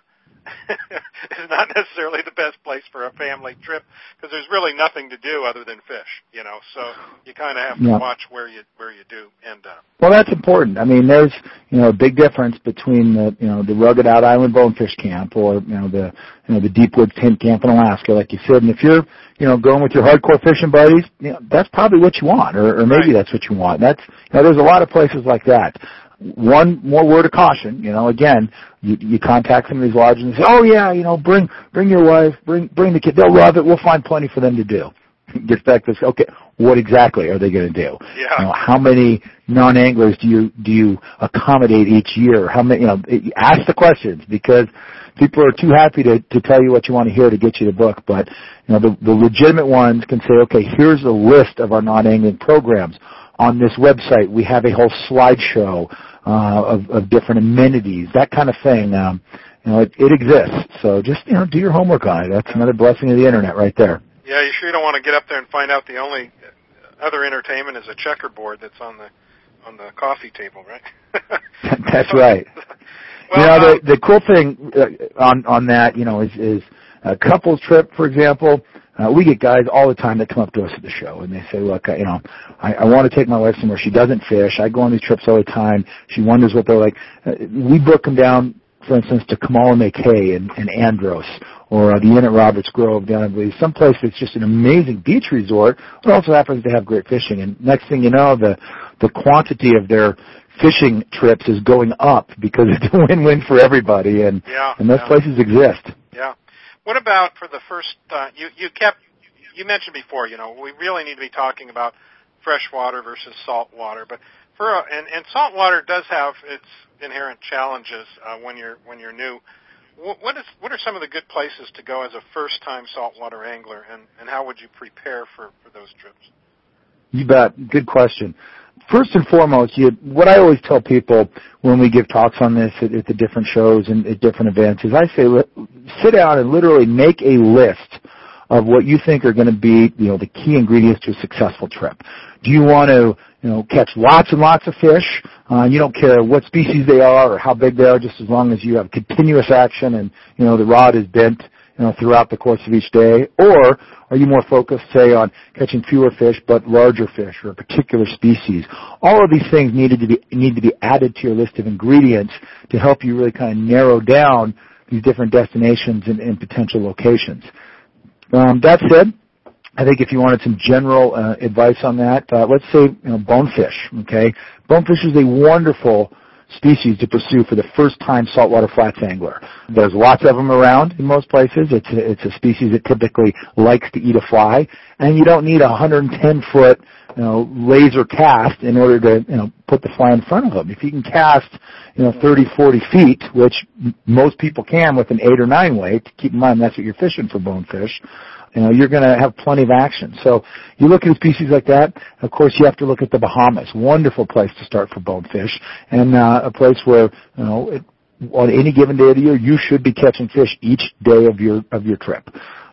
is not necessarily the best place for a family trip because there's really nothing to do other than fish, you know, so you kind of have to yeah. watch where you where you do end up. Well, that's important. I mean, there's, you know, a big difference between the, you know, the rugged out island bonefish camp or, you know, the, you know, the deep woods tent camp in Alaska, like you said. And if you're, you know, going with your hardcore fishing buddies, you know, that's probably what you want, or, or maybe right. that's what you want. That's, you know, there's a lot of places like that. One more word of caution, you know, again, you, you contact some of these lodges and say, oh yeah, you know, bring, bring your wife, bring, bring the kid, they'll love it, we'll find plenty for them to do. Get back to this, okay, what exactly are they going to do? Yeah. You know, how many non-anglers do you, do you accommodate each year? How many, you know, ask the questions because people are too happy to, to tell you what you want to hear to get you the book, but, you know, the, the legitimate ones can say, okay, here's a list of our non-angling programs. On this website, we have a whole slideshow uh, of, of different amenities, that kind of thing. Um, you know, it, it exists. So just, you know, do your homework on it. That's another blessing of the Internet right there. Yeah, you sure don't want to get up there and find out the only other entertainment is a checkerboard that's on the on the coffee table, right? That's right. Well, you know, um, the, the cool thing uh, on, on that, you know, is, is a couples trip, for example. Uh, we get guys all the time that come up to us at the show, and they say, look, I, you know, I, I want to take my wife somewhere. She doesn't fish. I go on these trips all the time. She wonders what they're like. Uh, we book them down, for instance, to Kamalame Cay and, and Andros, or uh, the Inn at Roberts Grove down in Belize, someplace that's just an amazing beach resort, but also happens to have great fishing. And next thing you know, the the quantity of their fishing trips is going up because it's a win-win for everybody, and, yeah, and those yeah. places exist. Yeah. What about for the first, uh, you, you kept, you mentioned before, you know, we really need to be talking about freshwater versus saltwater, but for, a, and, and saltwater does have its inherent challenges uh, when you're, when you're new. What is what are some of the good places to go as a first-time saltwater angler, and, and how would you prepare for, for those trips? You bet. Good question. First and foremost, you, what I always tell people when we give talks on this at, at the different shows and at different events is I say, sit down and literally make a list of what you think are going to be, you know, the key ingredients to a successful trip. Do you want to, you know, catch lots and lots of fish? Uh, you don't care what species they are or how big they are, just as long as you have continuous action and, you know, the rod is bent, you know, throughout the course of each day. Or are you more focused, say, on catching fewer fish but larger fish or a particular species? All of these things needed to be need to be added to your list of ingredients to help you really kind of narrow down these different destinations and, and potential locations. Um, that said, I think if you wanted some general uh, advice on that, uh, let's say, you know, bonefish, okay? Bonefish is a wonderful species to pursue for the first-time saltwater flats angler. There's lots of them around in most places. It's a, it's a species that typically likes to eat a fly, and you don't need a one hundred ten foot, you know, laser cast in order to, you know, put the fly in front of them. If you can cast, you know, thirty, forty feet, which m- most people can with an eight or nine weight, keep in mind that's what you're fishing for bonefish, you know, you're going to have plenty of action. So you look at a species like that, of course you have to look at the Bahamas. Wonderful place to start for bonefish, and uh, a place where, you know, it, on any given day of the year, you should be catching fish each day of your of your trip.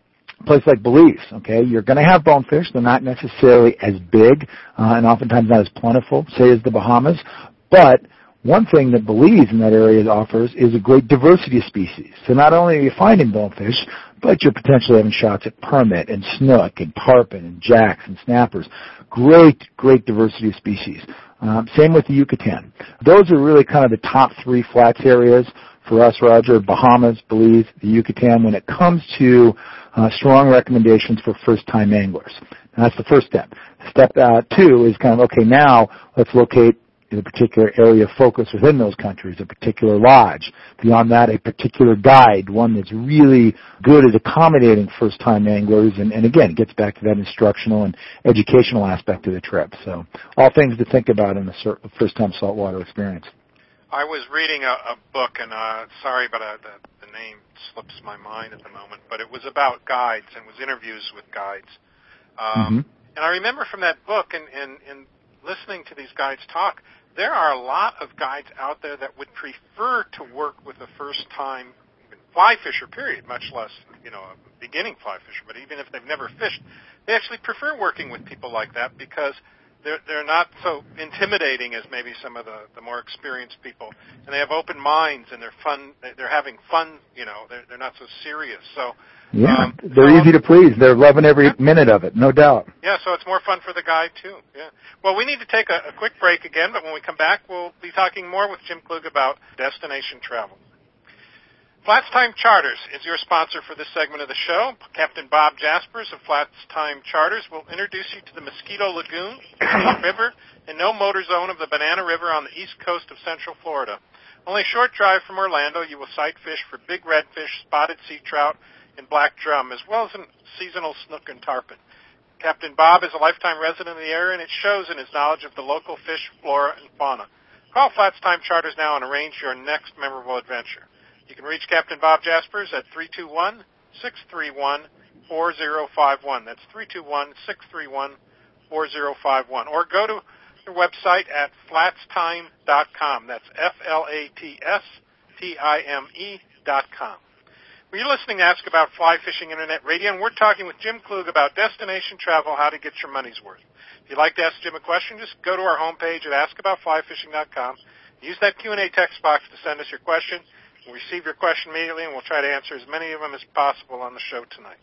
A place like Belize, okay, you're going to have bonefish. They're not necessarily as big uh, and oftentimes not as plentiful, say, as the Bahamas, but one thing that Belize in that area offers is a great diversity of species. So not only are you finding bonefish, but you're potentially having shots at permit and snook and tarpon and jacks and snappers. Great, great diversity of species. Um, same with the Yucatan. Those are really kind of the top three flats areas for us, Roger: Bahamas, Belize, the Yucatan, when it comes to uh, strong recommendations for first-time anglers. And that's the first step. Step uh, two is kind of, okay, now let's locate in a particular area of focus within those countries, a particular lodge. Beyond that, a particular guide, one that's really good at accommodating first-time anglers, and, and again, it gets back to that instructional and educational aspect of the trip. So all things to think about in the first-time saltwater experience. I was reading a, a book, and uh, sorry, but uh, the, the name slips my mind at the moment, but it was about guides and was interviews with guides. Um, mm-hmm. And I remember from that book and, and, and listening to these guides talk, there are a lot of guides out there that would prefer to work with a first-time fly fisher, period, much less, you know, a beginning fly fisher. But even if they've never fished, they actually prefer working with people like that because they're they're not so intimidating as maybe some of the, the more experienced people, and they have open minds and they're fun. They're having fun, you know. They're they're not so serious. So yeah, um, they're so, easy to please. They're loving every yeah. minute of it, no doubt. Yeah, so it's more fun for the guide too. Yeah. Well, we need to take a, a quick break again, but when we come back, we'll be talking more with Jim Klug about destination travel. Flats Time Charters is your sponsor for this segment of the show. Captain Bob Jaspers of Flats Time Charters will introduce you to the Mosquito Lagoon, River, and no motor zone of the Banana River on the east coast of Central Florida. Only a short drive from Orlando, you will sight fish for big redfish, spotted sea trout, and black drum, as well as in seasonal snook and tarpon. Captain Bob is a lifetime resident of the area, and it shows in his knowledge of the local fish, flora, and fauna. Call Flats Time Charters now and arrange your next memorable adventure. You can reach Captain Bob Jaspers at three two one, six three one, four zero five one. That's three two one, six three one, four zero five one. Or go to their website at flats time dot com. That's F L A T S T I M E dot com. Well, you're listening to Ask About Fly Fishing Internet Radio, and we're talking with Jim Klug about destination travel, how to get your money's worth. If you'd like to ask Jim a question, just go to our homepage at ask about fly fishing dot com. Use that Q and A text box to send us your question. We'll receive your question immediately, and we'll try to answer as many of them as possible on the show tonight.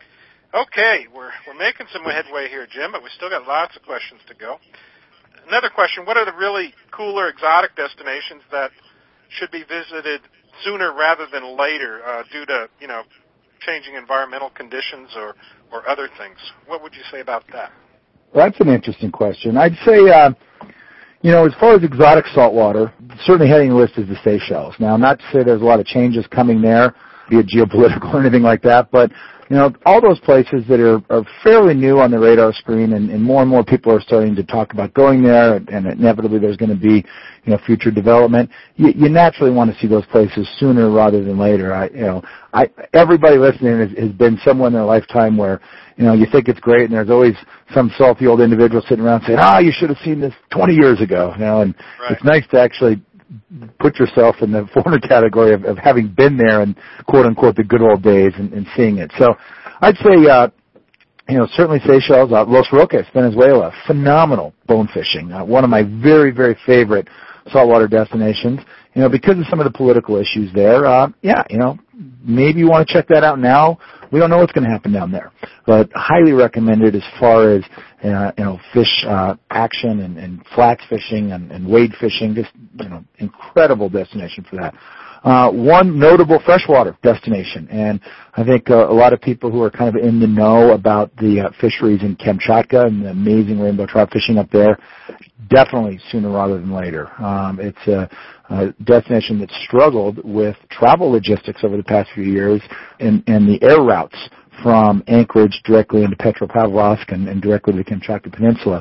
Okay, we're we're making some headway here, Jim, but we still got lots of questions to go. Another question, what are the really cooler exotic destinations that should be visited sooner rather than later uh, due to, you know, changing environmental conditions or, or other things? What would you say about that? Well, that's an interesting question. I'd say, uh, you know, as far as exotic saltwater, certainly heading the list is the Seychelles. Now, not to say there's a lot of changes coming there, be it geopolitical or anything like that, but You know, all those places that are, are fairly new on the radar screen, and, and more and more people are starting to talk about going there, and, and inevitably there's going to be, you know, future development. You, you naturally want to see those places sooner rather than later. I, you know, I, everybody listening has, has been someone in their lifetime where, you know, you think it's great, and there's always some salty old individual sitting around saying, ah, you should have seen this twenty years ago. You know, and right. It's nice to actually put yourself in the former category of, of having been there and quote unquote the good old days and, and seeing it. So I'd say, uh, you know, certainly Seychelles, uh, Los Roques, Venezuela, phenomenal bone fishing. Uh, one of my very, very favorite saltwater destinations. You know, because of some of the political issues there, uh, yeah, you know, maybe you want to check that out now. We don't know what's going to happen down there, but highly recommended as far as, uh, you know, fish, uh, action and, and flats fishing and, and wade fishing. Just, you know, incredible destination for that. Uh, one notable freshwater destination, and I think uh, a lot of people who are kind of in the know about the uh, fisheries in Kamchatka and the amazing rainbow trout fishing up there, definitely sooner rather than later. Um, it's a, a destination that struggled with travel logistics over the past few years and, and the air routes from Anchorage directly into Petropavlovsk and, and directly to the Kamchatka Peninsula.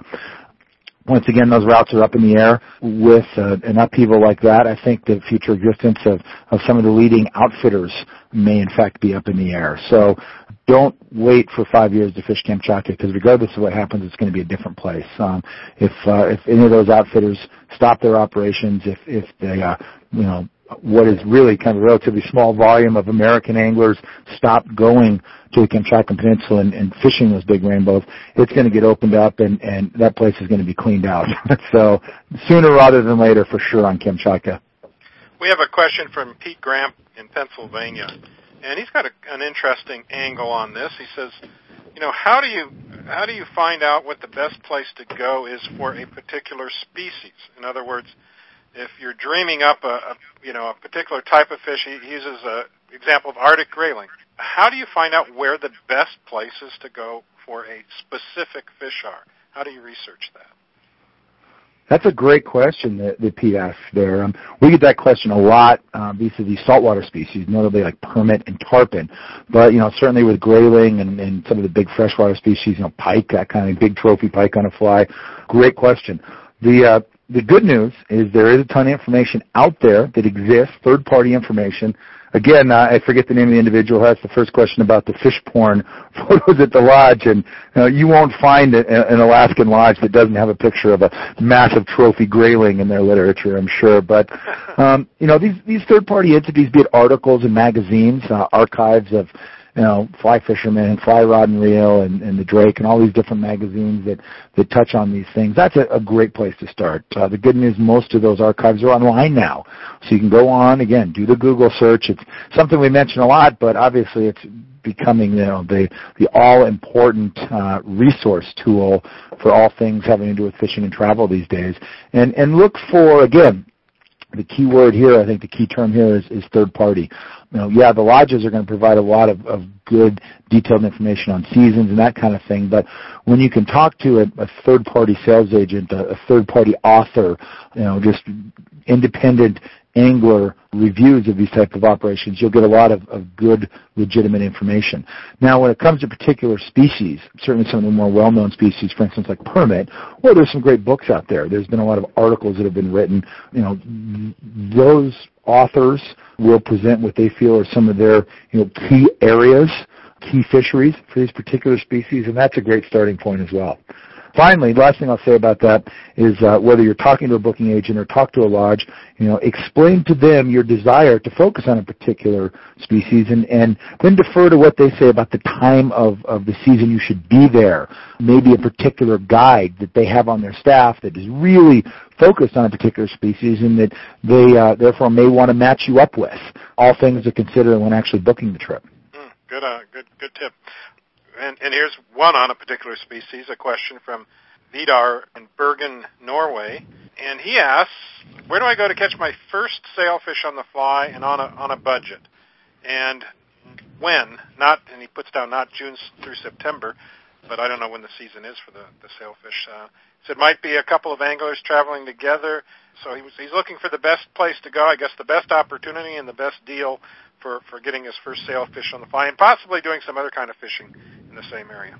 Once again, those routes are up in the air. With uh, an upheaval like that, I think the future existence of, of some of the leading outfitters may, in fact, be up in the air. So don't wait for five years to fish Kamchatka, because regardless of what happens, it's going to be a different place. Um, if uh, if any of those outfitters stop their operations, if if they, uh, you know, what is really kind of a relatively small volume of American anglers stop going to the Kamchatka Peninsula and, and fishing those big rainbows, it's going to get opened up, and, and that place is going to be cleaned out. So sooner rather than later, for sure, on Kamchatka. We have a question from Pete Graham in Pennsylvania, and he's got a, an interesting angle on this. He says, you know, how do you how do you find out what the best place to go is for a particular species? In other words, if you're dreaming up a, a you know a particular type of fish, he uses an example of Arctic grayling. How do you find out where the best places to go for a specific fish are? How do you research that? That's a great question that, that Pete asked there. Um, we get that question a lot um, vis-a-vis saltwater species, notably like permit and tarpon. But, you know, certainly with grayling and, and some of the big freshwater species, you know, pike, that kind of big trophy pike on a fly. Great question. The uh, the good news is there is a ton of information out there that exists, third-party information. Again, uh, I forget the name of the individual who asked the first question about the fish porn photos at the lodge, and you know, you won't find a, an Alaskan lodge that doesn't have a picture of a massive trophy grayling in their literature, I'm sure. But um, you know, these these third-party entities, be it articles and magazines, uh, archives of you know, Fly Fisherman and Fly Rod and Reel and, and the Drake and all these different magazines that, that touch on these things. That's a, a great place to start. Uh, the good news, most of those archives are online now. So you can go on, again, do the Google search. It's something we mention a lot, but obviously it's becoming, you know, the, the all-important uh, resource tool for all things having to do with fishing and travel these days. And, and look for, again, the key word here, I think the key term here is, is third party. You know, yeah, the lodges are going to provide a lot of, of good detailed information on seasons and that kind of thing, but when you can talk to a, a third party sales agent, a, a third party author, you know, just independent angler reviews of these type of operations, you'll get a lot of, of good, legitimate information. Now, when it comes to particular species, certainly some of the more well-known species, for instance, like permit, well, there's some great books out there. There's been a lot of articles that have been written. You know, those authors will present what they feel are some of their, you know, key areas, key fisheries for these particular species, and that's a great starting point as well. Finally, last thing I'll say about that is uh, whether you're talking to a booking agent or talk to a lodge, you know, explain to them your desire to focus on a particular species, and, and then defer to what they say about the time of, of the season you should be there. Maybe a particular guide that they have on their staff that is really focused on a particular species and that they uh, therefore may want to match you up with. All things to consider when actually booking the trip. Mm, good, uh, good, good tip. And, and here's one on a particular species, a question from Vidar in Bergen, Norway. And he asks, where do I go to catch my first sailfish on the fly and on a, on a budget? And when? Not, and he puts down not June through September, but I don't know when the season is for the, the sailfish. Uh, So it might be a couple of anglers traveling together. So he was, he's looking for the best place to go, I guess the best opportunity and the best deal for, for getting his first sailfish on the fly, and possibly doing some other kind of fishing in the same area.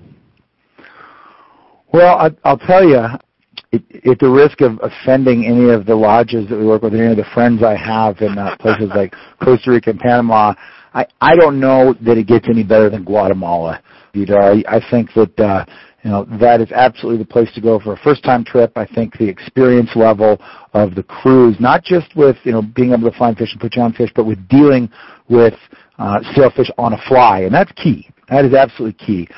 Well, I, I'll tell you, it, at the risk of offending any of the lodges that we work with, any of the friends I have in uh, places like Costa Rica and Panama, I, I don't know that it gets any better than Guatemala, Vidar. I, I think that uh, you know that is absolutely the place to go for a first-time trip. I think the experience level of the cruise, not just with you know being able to find fish and put you on fish, but with dealing with uh, sailfish on a fly, and that's key. That is absolutely key.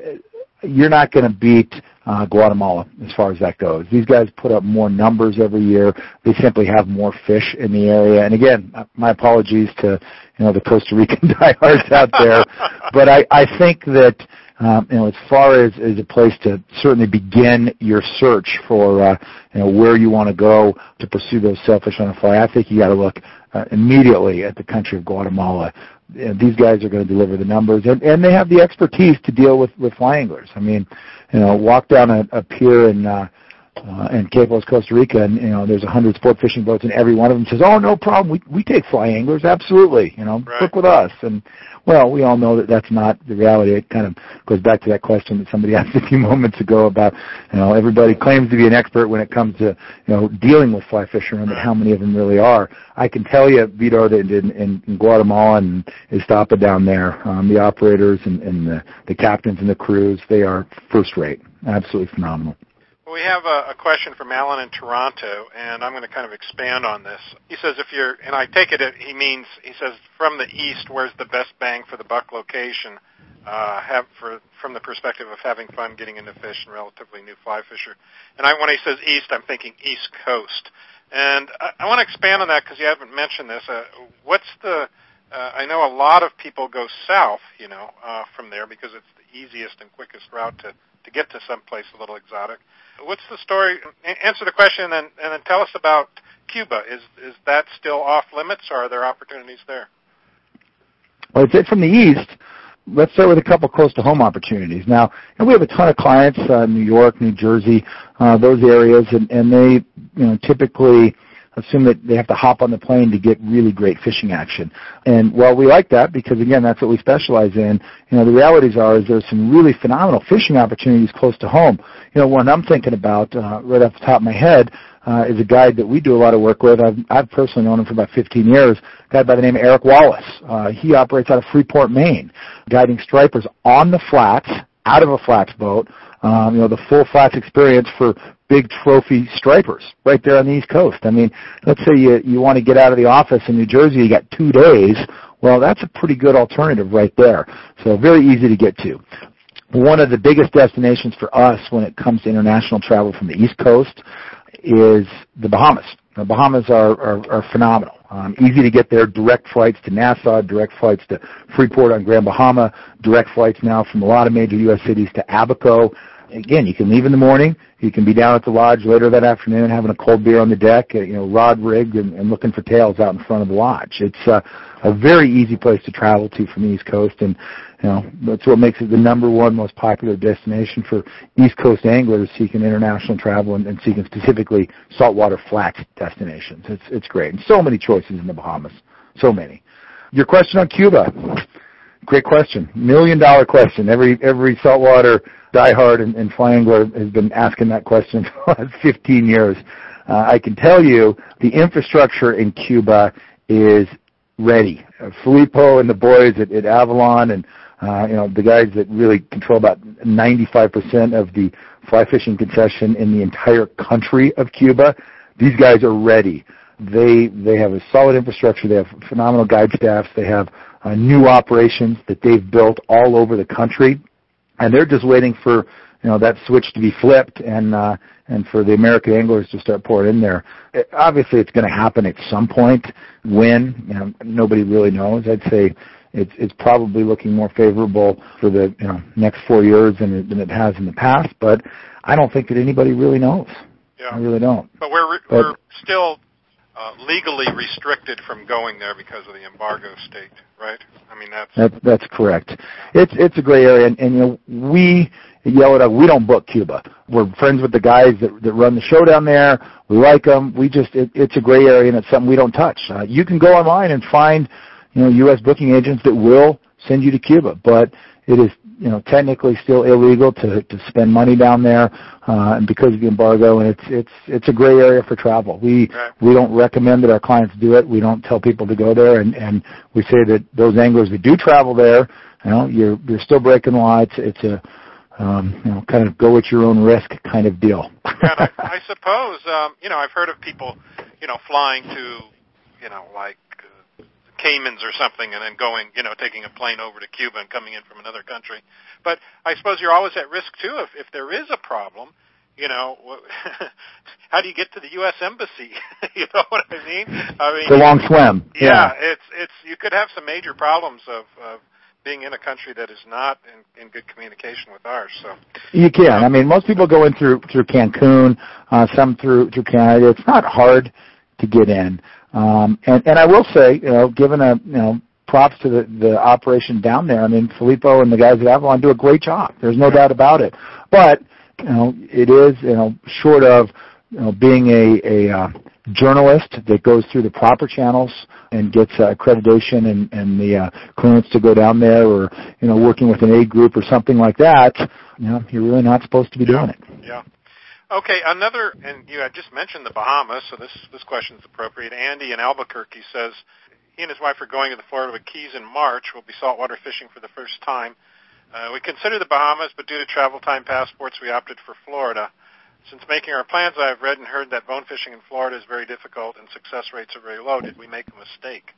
You're not going to beat uh, Guatemala as far as that goes. These guys put up more numbers every year. They simply have more fish in the area. And again, my apologies to you know the Costa Rican diehards out there, but I, I think that um, you know as far as, as a place to certainly begin your search for uh, you know where you want to go to pursue those sailfish on a fly, I think you got to look uh, immediately at the country of Guatemala. And these guys are going to deliver the numbers, and, and they have the expertise to deal with, with fly anglers. I mean, you know, walk down a, a pier in uh, uh, in Quepos, Costa Rica, and you know, there's a hundred sport fishing boats, and every one of them says, "Oh, no problem, we we take fly anglers, absolutely. You know, right. Book with us." And well, we all know that that's not the reality. It kind of goes back to that question that somebody asked a few moments ago about, you know, everybody claims to be an expert when it comes to, you know, dealing with fly fishermen, but how many of them really are? I can tell you, Vidar, that in, in, in Guatemala and Iztapa down there, um, the operators and, and the, the captains and the crews, they are first rate, absolutely phenomenal. Well, we have a, a question from Alan in Toronto, and I'm going to kind of expand on this. He says if you're, and I take it he means, he says from the east, where's the best bang for the buck location, uh, have for from the perspective of having fun getting into fish and relatively new fly fisher. And I, when he says east, I'm thinking East Coast. And I, I want to expand on that because you haven't mentioned this. Uh, what's the, uh, I know a lot of people go south, you know, uh, from there because it's the easiest and quickest route to, to get to someplace a little exotic. What's the story? Answer the question and then, and then tell us about Cuba. Is is that still off limits, or are there opportunities there? Well, I'd say from the east, let's start with a couple close-to-home opportunities. Now, and we have a ton of clients, uh, New York, New Jersey, uh, those areas, and, and they you know, typically assume that they have to hop on the plane to get really great fishing action. And while we like that, because again, that's what we specialize in, you know, the realities are is there's some really phenomenal fishing opportunities close to home. You know, one I'm thinking about uh, right off the top of my head uh, is a guide that we do a lot of work with. I've, I've personally known him for about fifteen years, a guy by the name of Eric Wallace. Uh, he operates out of Freeport, Maine, guiding stripers on the flats, out of a flats boat, um, you know, the full flats experience for big trophy stripers right there on the East Coast. I mean, let's say you, you want to get out of the office in New Jersey, you got two days. Well, that's a pretty good alternative right there. So very easy to get to. One of the biggest destinations for us when it comes to international travel from the East Coast is the Bahamas. The Bahamas are, are, are phenomenal. Um, easy to get there, direct flights to Nassau, direct flights to Freeport on Grand Bahama, direct flights now from a lot of major U S cities to Abaco. Again, you can leave in the morning. You can be down at the lodge later that afternoon having a cold beer on the deck, you know, rod rigged and, and looking for tails out in front of the lodge. It's uh, a very easy place to travel to from the East Coast, and you know that's what makes it the number one most popular destination for East Coast anglers seeking international travel and, and seeking specifically saltwater flats destinations. It's it's great, and so many choices in the Bahamas, so many. Your question on Cuba. Great question. Million dollar question. Every every saltwater diehard and, and fly angler has been asking that question for the last fifteen years. Uh, I can tell you the infrastructure in Cuba is ready. Uh, Filippo and the boys at, at Avalon and uh, you know the guys that really control about ninety-five percent of the fly fishing concession in the entire country of Cuba, these guys are ready. They they have a solid infrastructure. They have phenomenal guide staffs. They have uh, new operations that they've built all over the country, and they're just waiting for you know that switch to be flipped and uh, and for the American anglers to start pouring in there. It, obviously, it's going to happen at some point. When you know nobody really knows. I'd say it's it's probably looking more favorable for the you know next four years than it, than it has in the past. But I don't think that anybody really knows. Yeah. I really don't. But we're but, we're still uh, legally restricted from going there because of the embargo state, right? I mean, that's that, that's correct. It's it's a gray area, and, and you know, we at Yellow Dog, we don't book Cuba. We're friends with the guys that, that run the show down there. We like them. We just it, it's a gray area, and it's something we don't touch. Uh, you can go online and find, you know, U S booking agents that will send you to Cuba, but it is, you know, technically still illegal to to spend money down there, uh, and because of the embargo, and it's it's it's a gray area for travel. We right. we don't recommend that our clients do it. We don't tell people to go there, and and we say that those anglers that do travel there, you know, you're you're still breaking the law. It's it's a um, you know, kind of go at your own risk kind of deal. And I, I suppose, um, you know, I've heard of people, you know, flying to, you know, like uh, Caymans or something, and then going, you know, taking a plane over to Cuba and coming in from another country. But I suppose you're always at risk too if if there is a problem. You know, how do you get to the U S embassy? You know what I mean? I mean, it's a long swim. Yeah, yeah, it's it's you could have some major problems of. of being in a country that is not in, in good communication with ours. So you can. I mean, most people go in through through Cancun, uh, some through through Canada. It's not hard to get in. Um, and and I will say, you know, given a you know props to the the operation down there. I mean, Filippo and the guys at Avalon do a great job. There's no doubt about it. But you know, it is you know short of you know being a a uh, journalist that goes through the proper channels and gets uh, accreditation and, and the uh, clearance to go down there, or you know, working with an aid group or something like that, you know, you're really not supposed to be doing it. Yeah. Okay, another, and you had just mentioned the Bahamas, so this this question is appropriate. Andy in Albuquerque says he and his wife are going to the Florida Keys in March. We'll be saltwater fishing for the first time. Uh, we consider the Bahamas, but due to travel time passports, we opted for Florida. Since making our plans, I have read and heard that bone fishing in Florida is very difficult and success rates are very low. Did we make a mistake?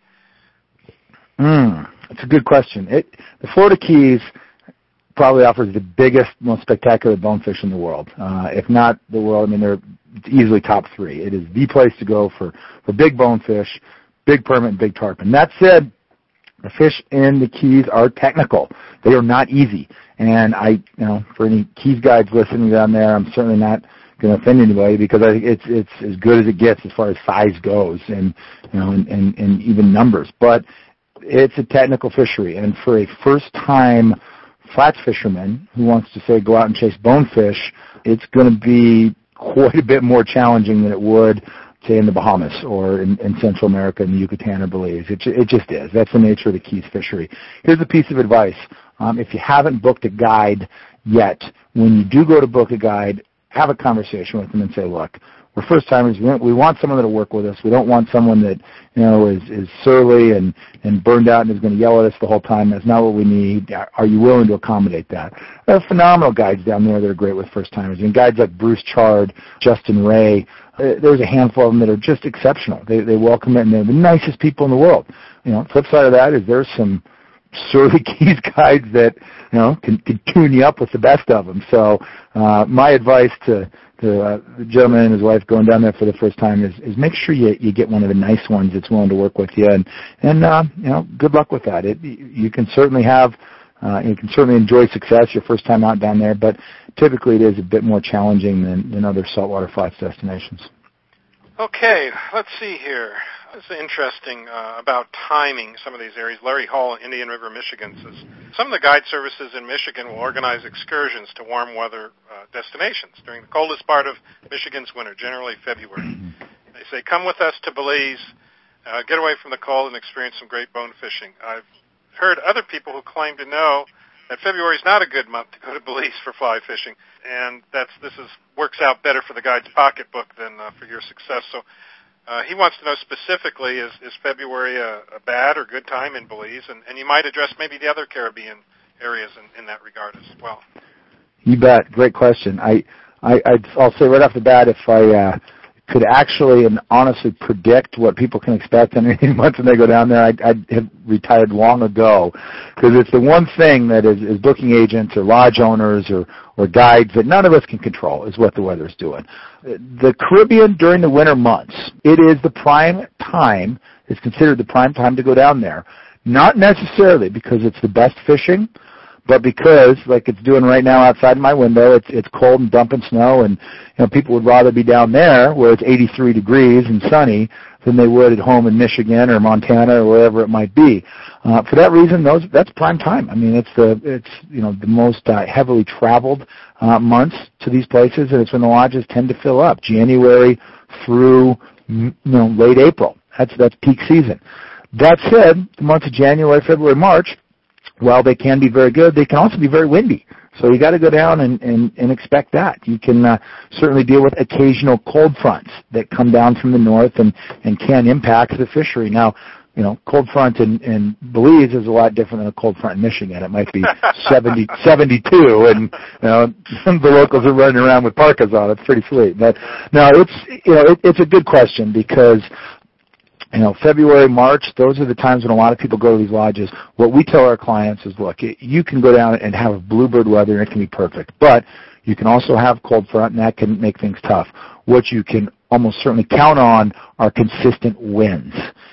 Hmm, that's a good question. It, the Florida Keys probably offers the biggest, most spectacular bonefish in the world. Uh, if not the world, I mean, they're easily top three. It is the place to go for, for big bonefish, big permit, big tarpon. That said, the fish in the Keys are technical. They are not easy. And I, you know, for any Keys guides listening down there, I'm certainly not going to offend anybody because I think it's it's as good as it gets as far as size goes, and you know, and, and, and even numbers. But it's a technical fishery, and for a first-time flats fisherman who wants to say go out and chase bonefish, it's going to be quite a bit more challenging than it would, say, in the Bahamas or in, in Central America, in the Yucatan or Belize. It, it just is. That's the nature of the Keys fishery. Here's a piece of advice. Um, if you haven't booked a guide yet, when you do go to book a guide, have a conversation with them and say, look, we're first-timers. We want someone that will work with us. We don't want someone that, you know, is, is surly and, and burned out and is going to yell at us the whole time. That's not what we need. Are you willing to accommodate that? There are phenomenal guides down there that are great with first-timers. And guides like Bruce Chard, Justin Ray, uh, there's a handful of them that are just exceptional. They, they welcome it, and they're the nicest people in the world. You know, flip side of that is there's some surly Keys guides that, you know, can, can tune you up with the best of them. So uh, my advice to, to uh, the gentleman and his wife going down there for the first time is, is make sure you, you get one of the nice ones that's willing to work with you. And, and uh, you know, good luck with that. It, you can certainly have, uh, you can certainly enjoy success your first time out down there, but typically it is a bit more challenging than, than other saltwater flats destinations. Okay, let's see here. It's interesting uh, about timing some of these areas. Larry Hall in Indian River, Michigan says, some of the guide services in Michigan will organize excursions to warm weather uh, destinations during the coldest part of Michigan's winter, generally February. They say, come with us to Belize, uh, get away from the cold and experience some great bone fishing. I've heard other people who claim to know that February is not a good month to go to Belize for fly fishing, and that's this is works out better for the guide's pocketbook than uh, for your success. So uh, he wants to know specifically, is, is February a, a bad or good time in Belize? And, and you might address maybe the other Caribbean areas in, in that regard as well. You bet. Great question. I, I, I'll say right off the bat, if I uh, could actually and honestly predict what people can expect in eighteen months when they go down there, I'd, I'd have retired long ago, because it's the one thing that is, is booking agents or lodge owners or, or guides that none of us can control is what the weather's doing. The Caribbean during the winter months, it is the prime time, it's considered the prime time to go down there. Not necessarily because it's the best fishing, But because, like it's doing right now outside my window, it's it's cold and dumping snow, and you know people would rather be down there where it's eighty-three degrees and sunny than they would at home in Michigan or Montana or wherever it might be. Uh, for that reason, those that's prime time. I mean, it's the it's you know the most uh, heavily traveled uh, months to these places, and it's when the lodges tend to fill up. January through you know late April. That's that's peak season. That said, the months of January, February, March, while they can be very good, they can also be very windy. So you got to go down and, and, and expect that. You can uh, certainly deal with occasional cold fronts that come down from the north and, and can impact the fishery. Now, you know, cold front in, in Belize is a lot different than a cold front in Michigan. It might be seventy, seventy-two, and you know the locals are running around with parkas on. It's pretty sweet. But no, it's you know it, it's a good question because. You know, February, March, those are the times when a lot of people go to these lodges. What we tell our clients is, look, you can go down and have bluebird weather and it can be perfect, but you can also have cold front and that can make things tough. What you can almost certainly count on are consistent winds.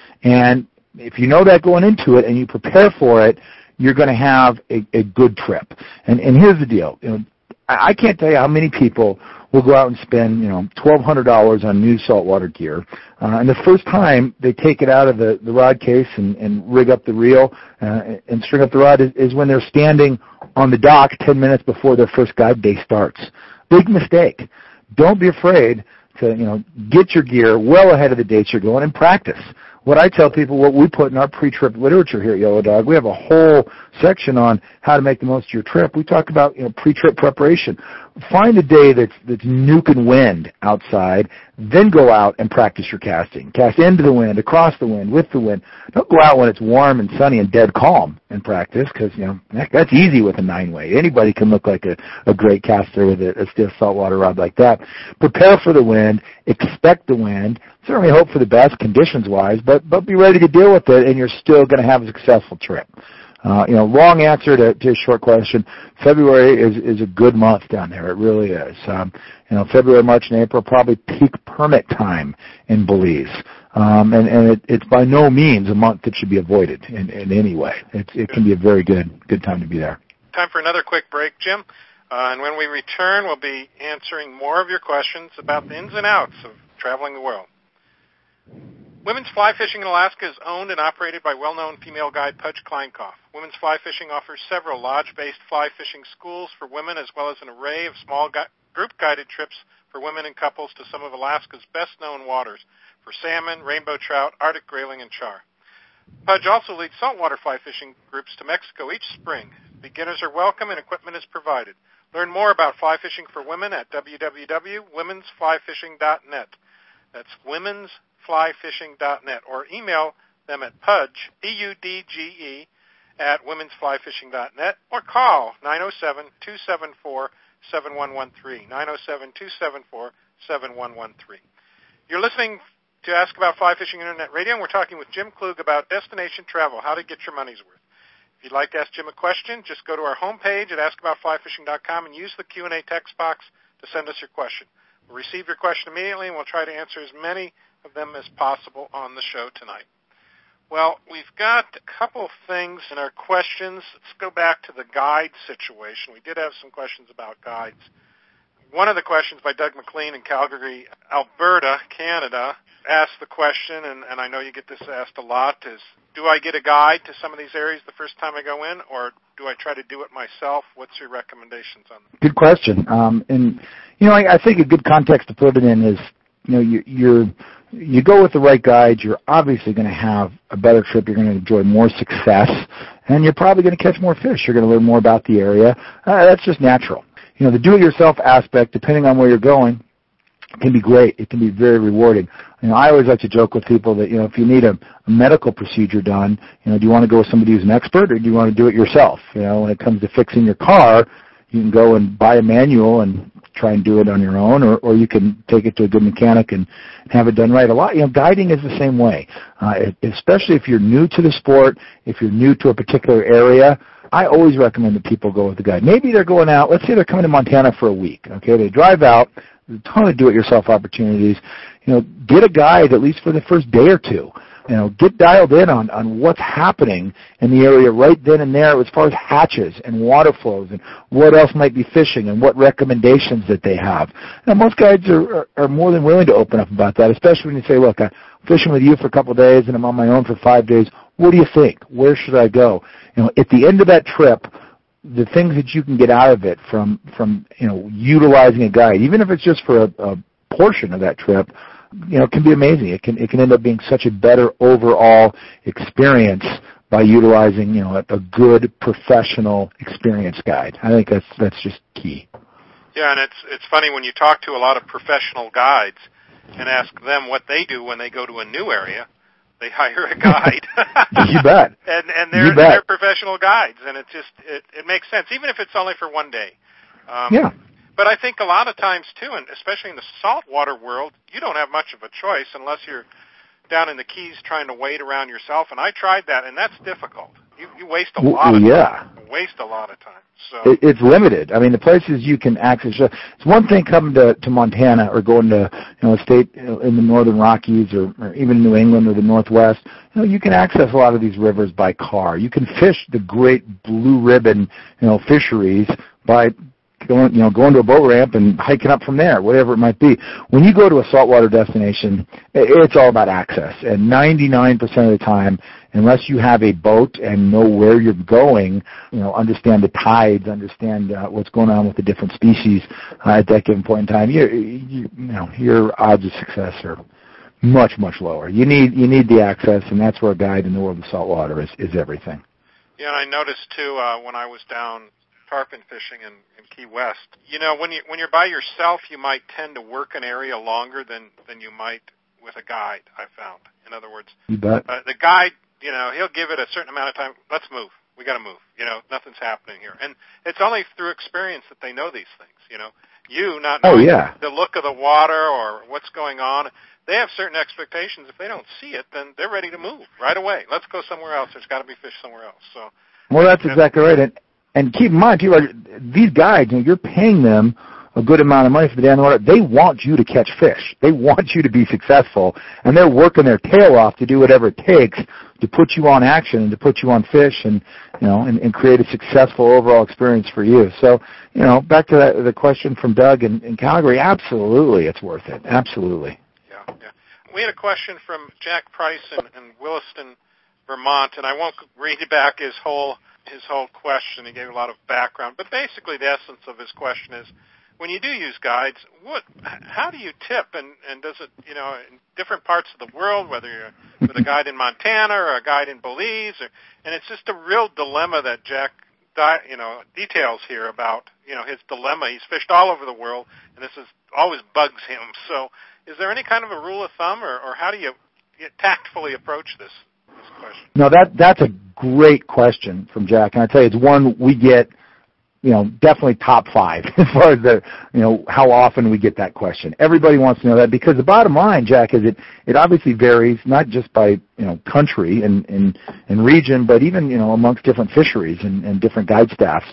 And if you know that going into it and you prepare for it, you're going to have a, a good trip. And, and here's the deal. You know, I, I can't tell you how many people will go out and spend, you know, twelve hundred dollars on new saltwater gear. Uh, and the first time they take it out of the, the rod case and, and rig up the reel uh, and string up the rod is, is when they're standing on the dock ten minutes before their first guide day starts. Big mistake. Don't be afraid to, you know, get your gear well ahead of the dates you're going and practice. What I tell people, what we put in our pre-trip literature here at Yellow Dog, we have a whole section on how to make the most of your trip. We talk about, you know, pre-trip preparation. Find a day that's, that's nuking wind outside, then go out and practice your casting. Cast into the wind, across the wind, with the wind. Don't go out when it's warm and sunny and dead calm and practice because, you know, that's easy with a nine-way. Anybody can look like a, a great caster with a, a stiff saltwater rod like that. Prepare for the wind, expect the wind, certainly hope for the best conditions-wise, but, but be ready to deal with it and you're still going to have a successful trip. Uh, you know, long answer to, to a short question. February is, is a good month down there. It really is. Um, you know, February, March, and April probably peak permit time in Belize. Um, and and it, it's by no means a month that should be avoided in, in any way. It, it can be a very good good time to be there. Time for another quick break, Jim. Uh, and when we return, we'll be answering more of your questions about the ins and outs of traveling the world. Women's Fly Fishing in Alaska is owned and operated by well-known female guide Pudge Kleinkoff. Women's Fly Fishing offers several lodge-based fly fishing schools for women as well as an array of small gu- group-guided trips for women and couples to some of Alaska's best-known waters for salmon, rainbow trout, Arctic grayling, and char. Pudge also leads saltwater fly fishing groups to Mexico each spring. Beginners are welcome and equipment is provided. Learn more about fly fishing for women at w w w dot women's fly fishing dot net. That's women's fly fishing dot net, or email them at Pudge, P U D G E, at women's fly fishing dot net, or call nine oh seven, two seven four, seven one one three, nine oh seven, two seven four, seven one one three. You're listening to Ask About Fly Fishing Internet Radio, and we're talking with Jim Klug about destination travel, how to get your money's worth. If you'd like to ask Jim a question, just go to our homepage at ask about fly fishing dot com and use the Q and A text box to send us your question. We'll receive your question immediately, and we'll try to answer as many of them as possible on the show tonight. Well, we've got a couple things in our questions. Let's go back to the guide situation. We did have some questions about guides. One of the questions by Doug McLean in Calgary, Alberta, Canada, asked the question, and, and I know you get this asked a lot, is do I get a guide to some of these areas the first time I go in, or do I try to do it myself? What's your recommendations on that? Good question. Um, and, you know, I, I think a good context to put it in is, you know, you, you're, you go with the right guide, you're obviously going to have a better trip, you're going to enjoy more success, and you're probably going to catch more fish. You're going to learn more about the area. Uh, that's just natural. You know, the do-it-yourself aspect, depending on where you're going, can be great. It can be very rewarding. You know, I always like to joke with people that, you know, if you need a, a medical procedure done, you know, do you want to go with somebody who's an expert, or do you want to do it yourself? You know, when it comes to fixing your car, you can go and buy a manual and try and do it on your own, or, or you can take it to a good mechanic and have it done right. A lot, you know, guiding is the same way, uh, especially if you're new to the sport, if you're new to a particular area. I always recommend that people go with a guide. Maybe they're going out, let's say they're coming to Montana for a week, okay? They drive out, there's a ton of do-it-yourself opportunities. You know, get a guide at least for the first day or two. You know, get dialed in on, on what's happening in the area right then and there as far as hatches and water flows and what else might be fishing and what recommendations that they have. Now, most guides are, are, are more than willing to open up about that, especially when you say, look, I'm fishing with you for a couple of days and I'm on my own for five days. What do you think? Where should I go? You know, at the end of that trip, the things that you can get out of it from, from you know, utilizing a guide, even if it's just for a, a portion of that trip, you know, can be amazing. It can it can end up being such a better overall experience by utilizing, you know, a, a good professional experience guide. I think that's that's just key. Yeah, and it's it's funny when you talk to a lot of professional guides and ask them what they do when they go to a new area. They hire a guide. You bet. And and they're they're professional guides, and it just it, it makes sense, even if it's only for one day. Um, yeah. But I think a lot of times, too, and especially in the saltwater world, you don't have much of a choice unless you're down in the Keys trying to wade around yourself. And I tried that, and that's difficult. You, you waste a lot well, of yeah. time. You waste a lot of time. So it, it's limited. I mean, the places you can access, it's one thing coming to, to Montana or going to, you know, a state in the northern Rockies or, or even New England or the Northwest. You know, you can access a lot of these rivers by car. You can fish the great blue ribbon, you know, fisheries by going, you know, going to a boat ramp and hiking up from there, whatever it might be. When you go to a saltwater destination, it's all about access. And ninety-nine percent of the time, unless you have a boat and know where you're going, you know, understand the tides, understand uh, what's going on with the different species uh, at that given point in time, you, you, you know, your odds of success are much, much lower. You need you need the access, and that's where a guide in the world of saltwater is, is everything. Yeah, and I noticed, too, uh, when I was down tarpon fishing in, in Key West, you know, when, you, when you're by yourself, you might tend to work an area longer than, than you might with a guide, I found. In other words, you bet. Uh, the guide, you know, he'll give it a certain amount of time. Let's move. We got to move. You know, nothing's happening here. And it's only through experience that they know these things, you know. You not knowing oh, yeah. the look of the water or what's going on, they have certain expectations. If they don't see it, then they're ready to move right away. Let's go somewhere else. There's got to be fish somewhere else. So, well, that's exactly right. And, and keep in mind, too, like, these guides, you know, you're paying them a good amount of money for the day on the water. They want you to catch fish. They want you to be successful, and they're working their tail off to do whatever it takes to put you on action and to put you on fish and, you know, and, and create a successful overall experience for you. So, you know, back to that, the question from Doug in, in Calgary, absolutely it's worth it. Absolutely. Yeah, yeah. We had a question from Jack Price in, in Williston, Vermont, and I won't read back his whole his whole question. He gave a lot of background, but basically the essence of his question is, when you do use guides, what, how do you tip, and, and does it, you know, in different parts of the world, whether you're with a guide in Montana or a guide in Belize, or, and it's just a real dilemma that Jack, you know, details here about, you know, his dilemma. He's fished all over the world, and this is always bugs him. So is there any kind of a rule of thumb, or, or how do you tactfully approach this, this question? No, that that's a great question from Jack, and I tell you, it's one we get, you know, definitely top five as far as the, you know, how often we get that question. Everybody wants to know that, because the bottom line, Jack, is it, it obviously varies, not just by, you know, country and, and, and region, but even, you know, amongst different fisheries and, and different guide staffs.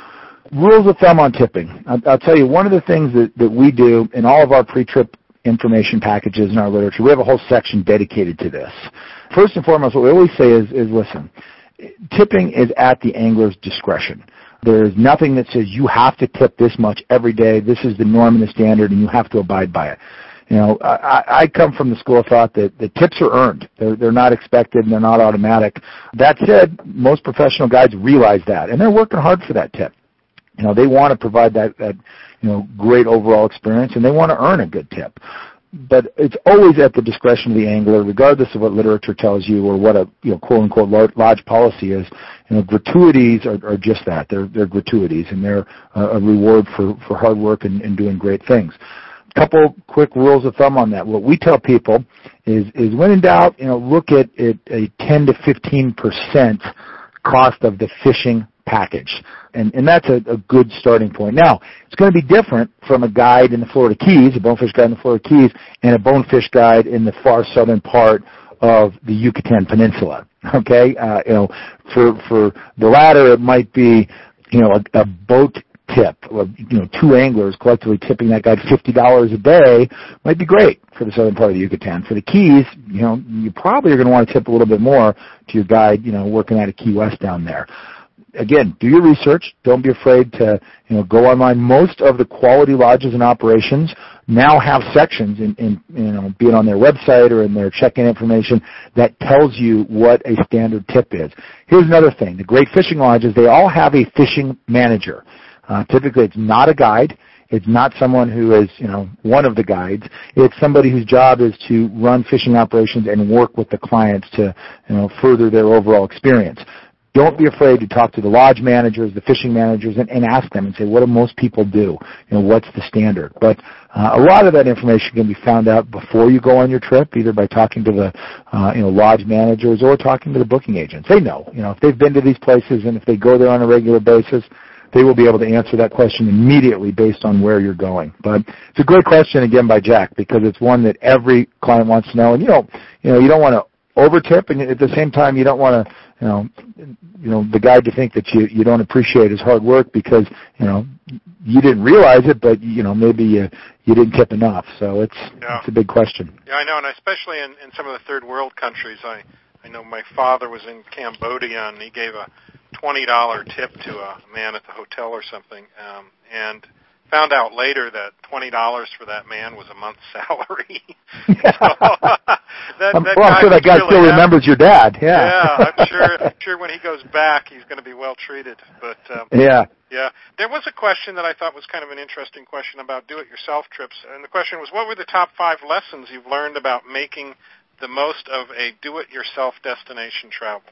Rules of thumb on tipping. I'll, I'll tell you, one of the things that, that we do in all of our pre-trip information packages in our literature, we have a whole section dedicated to this. First and foremost, what we always say is, is listen, tipping is at the angler's discretion. There's nothing that says you have to tip this much every day. This is the norm and the standard, and you have to abide by it. You know, I, I come from the school of thought that the tips are earned. They're, they're not expected, and they're not automatic. That said, most professional guides realize that, and they're working hard for that tip. You know, they want to provide that, that, you know, great overall experience, and they want to earn a good tip. But it's always at the discretion of the angler, regardless of what literature tells you or what a, you know, quote unquote lodge policy is. You know, gratuities are, are just that. They're, they're gratuities, and they're a reward for, for hard work and, and doing great things. A couple quick rules of thumb on that. What we tell people is, is when in doubt, you know, look at, at a ten to fifteen percent cost of the fishing package. And, and that's a, a good starting point. Now, it's going to be different from a guide in the Florida Keys, a bonefish guide in the Florida Keys, and a bonefish guide in the far southern part of the Yucatan Peninsula. Okay? Uh, you know, for, for the latter, it might be, you know, a, a boat tip. Or, you know, two anglers collectively tipping that guy fifty dollars a day might be great for the southern part of the Yucatan. For the Keys, you know, you probably are going to want to tip a little bit more to your guide, you know, working out of Key West down there. Again, do your research. Don't be afraid to, you know, go online. Most of the quality lodges and operations now have sections in, in you know, be it on their website or in their check-in information that tells you what a standard tip is. Here's another thing. The great fishing lodges, they all have a fishing manager. Uh, typically, it's not a guide. It's not someone who is, you know, one of the guides. It's somebody whose job is to run fishing operations and work with the clients to, you know, further their overall experience. Don't be afraid to talk to the lodge managers, the fishing managers, and, and ask them and say, what do most people do? You know, what's the standard? But uh, a lot of that information can be found out before you go on your trip, either by talking to the, uh, you know, lodge managers or talking to the booking agents. They know, you know, if they've been to these places and if they go there on a regular basis, they will be able to answer that question immediately based on where you're going. But it's a great question, again, by Jack, because it's one that every client wants to know. And, you know, you know, you don't want to over-tip, and at the same time, you don't want to, you know, you know, the guy to think that you, you don't appreciate his hard work because, you know, you didn't realize it, but, you know, maybe you, you didn't tip enough. So it's, yeah. it's a big question. Yeah, I know, and especially in, in some of the third world countries. I, I know my father was in Cambodia, and he gave a twenty dollars tip to a man at the hotel or something, um, and found out later that twenty dollars for that man was a month's salary. so, that, I'm that well, I'm sure that guy still remembers your dad. Yeah, yeah. I'm sure. I'm sure when he goes back, he's going to be well treated. But um, yeah, yeah. There was a question that I thought was kind of an interesting question about do-it-yourself trips, and the question was, what were the top five lessons you've learned about making the most of a do-it-yourself destination travel?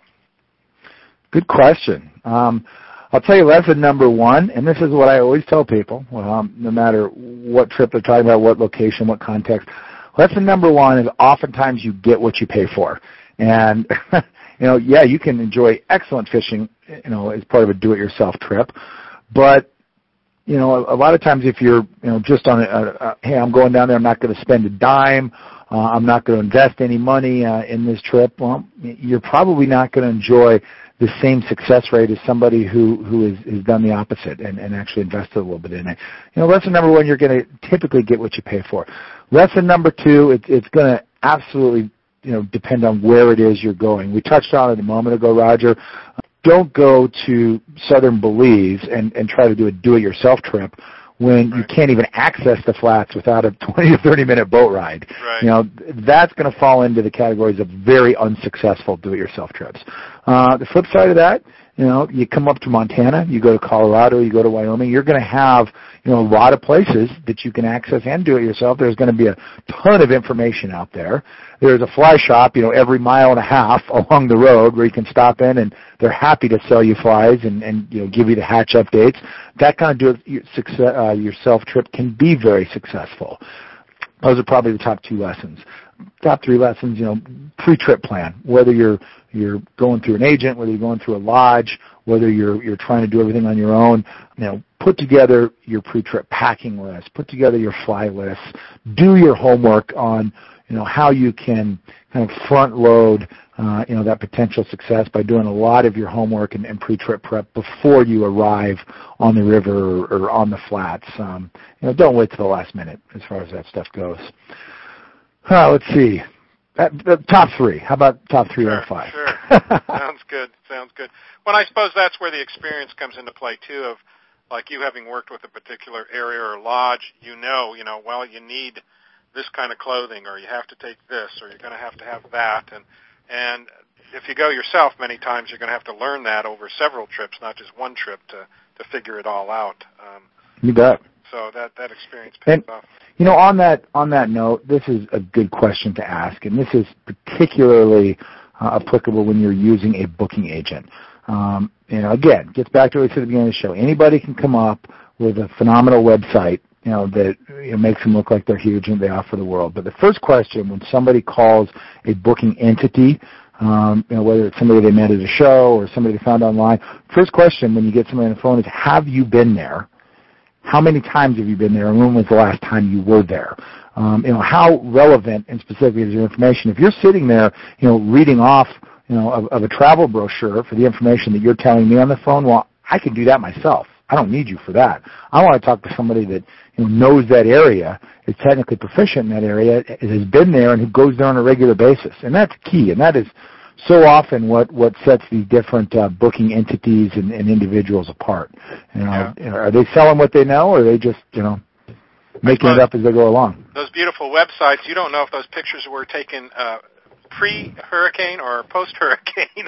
Good question. Um, I'll tell you lesson number one, and this is what I always tell people, um, no matter what trip they're talking about, what location, what context. Lesson number one is oftentimes you get what you pay for. And, you know, yeah, you can enjoy excellent fishing, you know, as part of a do-it-yourself trip. But, you know, a, a lot of times if you're, you know, just on a, a, a hey, I'm going down there, I'm not going to spend a dime, uh, I'm not going to invest any money uh, in this trip, well, you're probably not going to enjoy the same success rate as somebody who, who has, has done the opposite and, and actually invested a little bit in it. You know, lesson number one, you're going to typically get what you pay for. Lesson number two, it, it's going to absolutely, you know, depend on where it is you're going. We touched on it a moment ago, Roger. Don't go to Southern Belize and, and try to do a do-it-yourself trip when right. you can't even access the flats without a twenty to thirty minute boat ride. Right. You know, that's going to fall into the categories of very unsuccessful do-it-yourself trips. Uh, the flip side of that, you know, you come up to Montana, you go to Colorado, you go to Wyoming, you're going to have, you know, a lot of places that you can access and do it yourself. There's going to be a ton of information out there. There's a fly shop, you know, every mile and a half along the road where you can stop in, and they're happy to sell you flies and, and you know, give you the hatch updates. That kind of do-it-yourself trip can be very successful. Those are probably the top two lessons. Top three lessons, you know, pre-trip plan. Whether you're you're going through an agent, whether you're going through a lodge, whether you're you're trying to do everything on your own, you know, put together your pre-trip packing list, put together your fly list, do your homework on, you know, how you can kind of front load, uh, you know, that potential success by doing a lot of your homework and, and pre-trip prep before you arrive on the river or, or on the flats. Um, you know, don't wait till the last minute as far as that stuff goes. Uh, let's see. Uh, the top three. How about top three sure, out of five? Sure. Sounds good. Sounds good. Well, I suppose that's where the experience comes into play, too, of, like, you having worked with a particular area or lodge, you know, you know, well, you need this kind of clothing, or you have to take this, or you're going to have to have that. And, and if you go yourself, many times you're going to have to learn that over several trips, not just one trip, to, to figure it all out. Um, you bet. So that, that experience pays and, off. You know, on that on that note, this is a good question to ask, and this is particularly uh, applicable when you're using a booking agent. Um, you know, again, gets back to what we said at the beginning of the show. Anybody can come up with a phenomenal website, you know, that you know, makes them look like they're huge and they offer the world. But the first question when somebody calls a booking entity, um, you know, whether it's somebody they met at a show or somebody they found online, first question when you get somebody on the phone is, have you been there? How many times have you been there, and when was the last time you were there? Um, you know, how relevant and specific is your information? If you're sitting there, you know, reading off, you know, of, of a travel brochure for the information that you're telling me on the phone, well, I can do that myself. I I don't need you for that. I want to talk to somebody that you know, knows that area, is technically proficient in that area, has been there, and who goes there on a regular basis. And that's key, and that is so often what, what sets these different uh, booking entities and, and individuals apart. You know, yeah. you know, are they selling what they know, or are they just, you know, making it up as they go along? Those beautiful websites, you don't know if those pictures were taken uh, pre-hurricane or post-hurricane.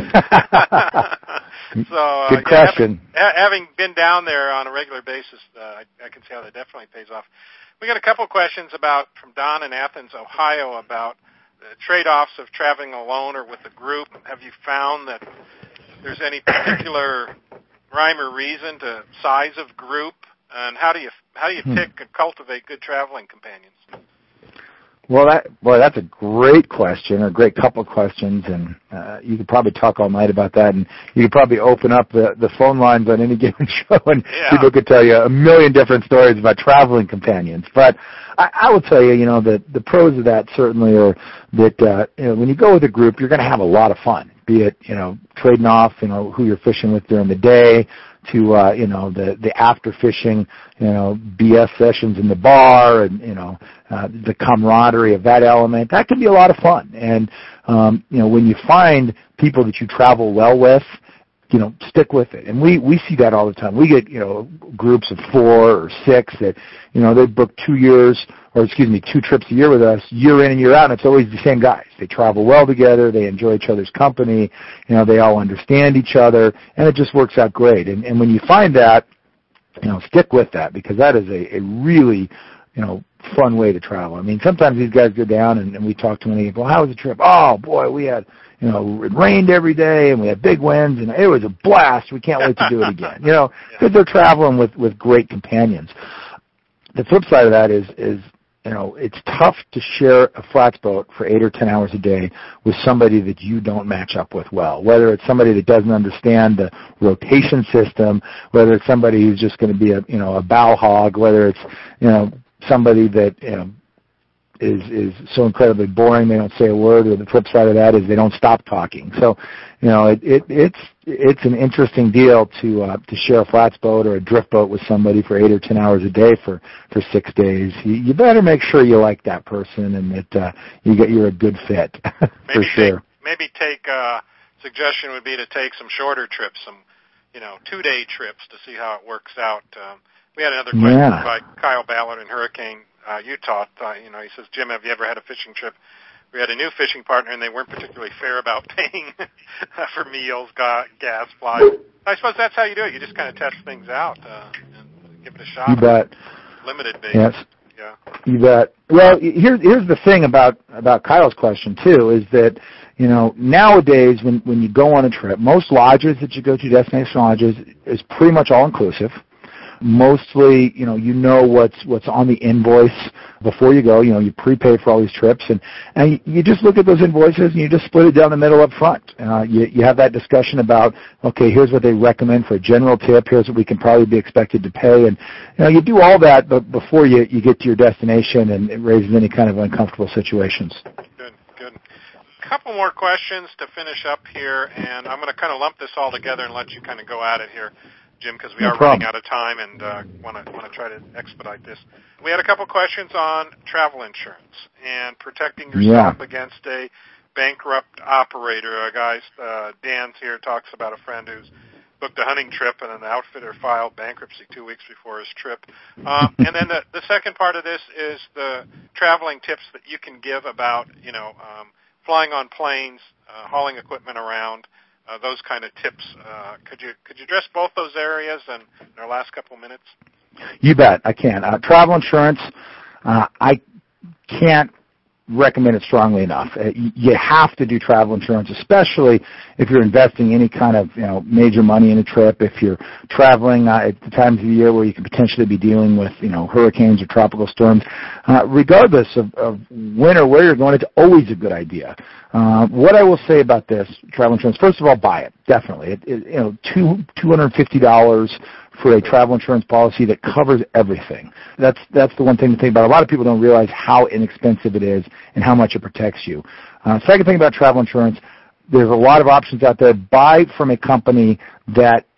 so, uh, Good question. Yeah, having, having been down there on a regular basis, uh, I, I can see how that definitely pays off. We got a couple questions about from Don in Athens, Ohio, about the trade-offs of traveling alone or with a group. Have you found that there's any particular rhyme or reason to size of group, and how do you how do you hmm. pick and cultivate good traveling companions? Well, that boy, that's a great question, or a great couple of questions, and uh, you could probably talk all night about that, and you could probably open up the, the phone lines on any given show, and yeah. people could tell you a million different stories about traveling companions. But I, I will tell you, you know, the the pros of that certainly are that uh, you know, when you go with a group, you're going to have a lot of fun. Be it you know trading off, you know, who you're fishing with during the day, to uh, you know the the after fishing, you know, B S sessions in the bar, and you know uh, the camaraderie of that element. That can be a lot of fun. And um, you know when you find people that you travel well with, you know, stick with it. And we we see that all the time. We get you know groups of four or six that you know they book two years or excuse me two trips a year with us, year in and year out. And it's always the same guys. They travel well together. They enjoy each other's company. You know, they all understand each other, and it just works out great. And and when you find that, you know, stick with that, because that is a, a really you know fun way to travel. I mean, sometimes these guys go down and, and we talk to them and they go, well, how was the trip? Oh boy, we had. You know, it rained every day, and we had big winds, and it was a blast. We can't wait to do it again. You know, because they're traveling with, with great companions. The flip side of that is, is, you know, it's tough to share a flats boat for eight or ten hours a day with somebody that you don't match up with well. Whether it's somebody that doesn't understand the rotation system, whether it's somebody who's just going to be a, you know, a bow hog, whether it's, you know, somebody that, you know, is is so incredibly boring they don't say a word, or the flip side of that is they don't stop talking. So, you know, it, it it's it's an interesting deal to uh, to share a flats boat or a drift boat with somebody for eight or ten hours a day for, for six days. You, you better make sure you like that person and that uh, you get you're a good fit for maybe sure. Take, maybe take uh, suggestion would be to take some shorter trips, some you know two day trips to see how it works out. Um, we had another question yeah. by Kyle Ballard in Hurricane. Uh, Utah, uh, you know, he says, Jim, have you ever had a fishing trip? We had a new fishing partner, and they weren't particularly fair about paying for meals, ga- gas, flights. I suppose that's how you do it. You just kind of test things out uh, and give it a shot. You bet. Limited basis. Yes. Yeah. You bet. Well, here's here's the thing about about Kyle's question too, is that you know nowadays when when you go on a trip, most lodges that you go to, destination lodges, is pretty much all inclusive. Mostly, you know, you know what's what's on the invoice before you go. You know, you prepay for all these trips, and and you just look at those invoices and you just split it down the middle up front. Uh, you you have that discussion about, okay, here's what they recommend for a general tip. Here's what we can probably be expected to pay, and you know, you do all that, but before you you get to your destination, and it raises any kind of uncomfortable situations. Good, good. A couple more questions to finish up here, and I'm going to kind of lump this all together and let you kind of go at it here, Jim, because we no are problem. running out of time and uh, want to want to try to expedite this. We had a couple questions on travel insurance and protecting yourself yeah. against a bankrupt operator. A guy, uh, Dan's here, talks about a friend who's booked a hunting trip and an outfitter filed bankruptcy two weeks before his trip. Um, and then the, the second part of this is the traveling tips that you can give about, you know, um, flying on planes, uh, hauling equipment around. Uh, those kind of tips. Uh, could you could you address both those areas in, in our last couple of minutes? You bet, I can. Uh, travel insurance, uh, I can't recommend it strongly enough. Uh, you have to do travel insurance, especially if you're investing any kind of you know major money in a trip. If you're traveling uh, at the times of the year where you could potentially be dealing with you know hurricanes or tropical storms, uh, regardless of, of when or where you're going, it's always a good idea. Uh, what I will say about this travel insurance, first of all, buy it definitely. It, it, you know, two two hundred and fifty dollars for a travel insurance policy that covers everything. That's that's the one thing to think about. A lot of people don't realize how inexpensive it is and how much it protects you. Uh, second thing about travel insurance, there's a lot of options out there. Buy from a company that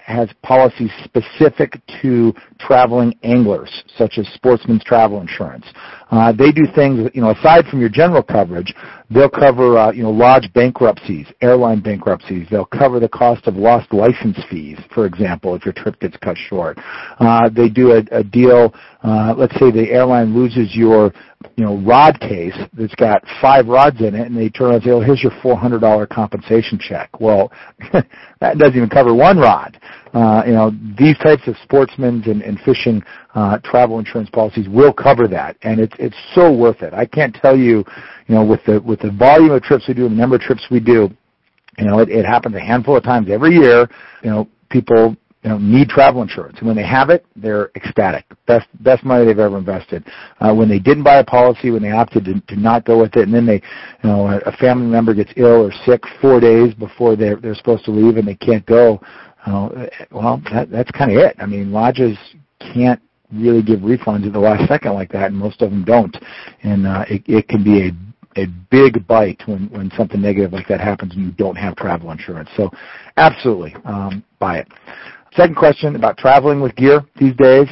has policies specific to traveling anglers, such as Sportsman's Travel Insurance. Uh, they do things, you know, aside from your general coverage, they'll cover, uh, you know, lodge bankruptcies, airline bankruptcies. They'll cover the cost of lost license fees, for example, if your trip gets cut short. Uh, they do a, a deal, uh, let's say the airline loses your, you know, rod case that's got five rods in it, and they turn around and say, oh, here's your four hundred dollars compensation check. Well, that doesn't even cover one rod. Uh, you know, these types of sportsmen's and, and fishing uh, travel insurance policies will cover that, and it's it's so worth it. I can't tell you, you know, with the with the volume of trips we do and the number of trips we do, you know, it, it happens a handful of times every year. You know, people, you know, need travel insurance, and when they have it, they're ecstatic. Best best money they've ever invested. Uh, when they didn't buy a policy, when they opted to, to not go with it, and then they, you know, a, a family member gets ill or sick four days before they're they're supposed to leave and they can't go. Uh, well, that, that's kind of it. I mean, lodges can't really give refunds at the last second like that, and most of them don't. And uh, it, it can be a a big bite when, when something negative like that happens and you don't have travel insurance. So absolutely, um, buy it. Second question about traveling with gear these days.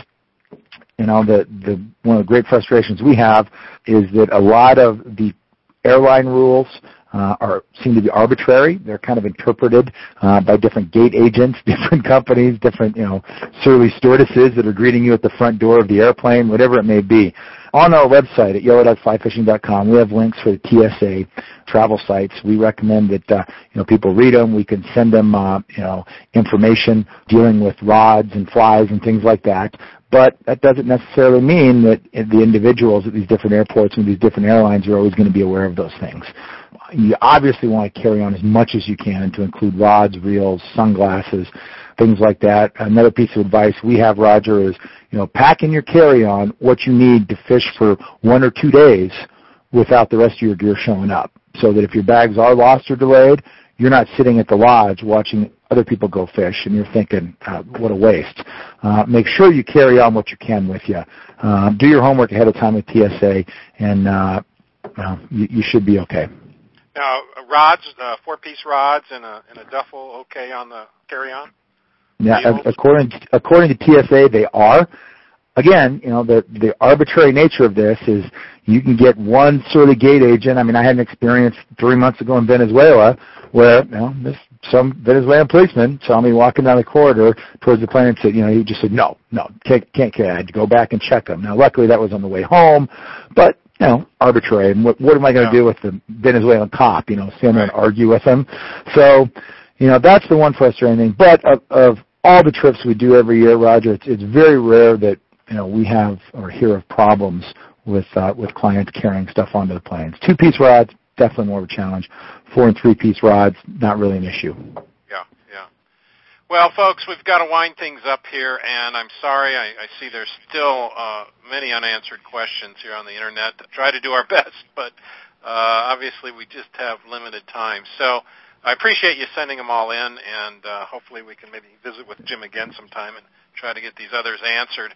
You know, the, the one of the great frustrations we have is that a lot of the airline rules uh, are seem to be arbitrary. They're kind of interpreted uh, by different gate agents, different companies, different, you know, surly stewardesses that are greeting you at the front door of the airplane, whatever it may be. On our website at yellow dot fly fishing dot com, we have links for the T S A travel sites. We recommend that uh, you know, people read them. We can send them uh, you know, information dealing with rods and flies and things like that. But that doesn't necessarily mean that the individuals at these different airports and these different airlines are always going to be aware of those things. You obviously want to carry on as much as you can, and to include rods, reels, sunglasses, things like that. Another piece of advice we have, Roger, is, you know, pack in your carry-on what you need to fish for one or two days without the rest of your gear showing up, so that if your bags are lost or delayed, you're not sitting at the lodge watching other people go fish and you're thinking, uh, what a waste. Uh, make sure you carry on what you can with you. Uh, do your homework ahead of time with T S A, and uh, uh, you, you should be okay. Now, rods, uh, four-piece rods and a, and a duffel, okay on the carry-on? Yeah, according to, according to T S A, they are. Again, you know, the the arbitrary nature of this is you can get one surly gate agent. I mean, I had an experience three months ago in Venezuela where, you know, this, some Venezuelan policeman saw me walking down the corridor towards the plane and said, you know, he just said, no, no, can't, can't carry. I had to go back and check them. Now, luckily, that was on the way home, but, you know, arbitrary. And what, what am I going to yeah. do with the Venezuelan cop, you know, stand there and argue with him? So, you know, that's the one frustrating thing. But of, of all the trips we do every year, Roger, it's, it's very rare that, you know, we have or hear of problems with uh, with clients carrying stuff onto the planes. Two-piece rods, definitely more of a challenge. Four- and three-piece rods, not really an issue. Yeah, yeah. Well, folks, we've got to wind things up here, and I'm sorry. I, I see there's still uh, many unanswered questions here on the Internet. Try to do our best, but uh, obviously we just have limited time. So I appreciate you sending them all in, and uh, hopefully we can maybe visit with Jim again sometime and try to get these others answered.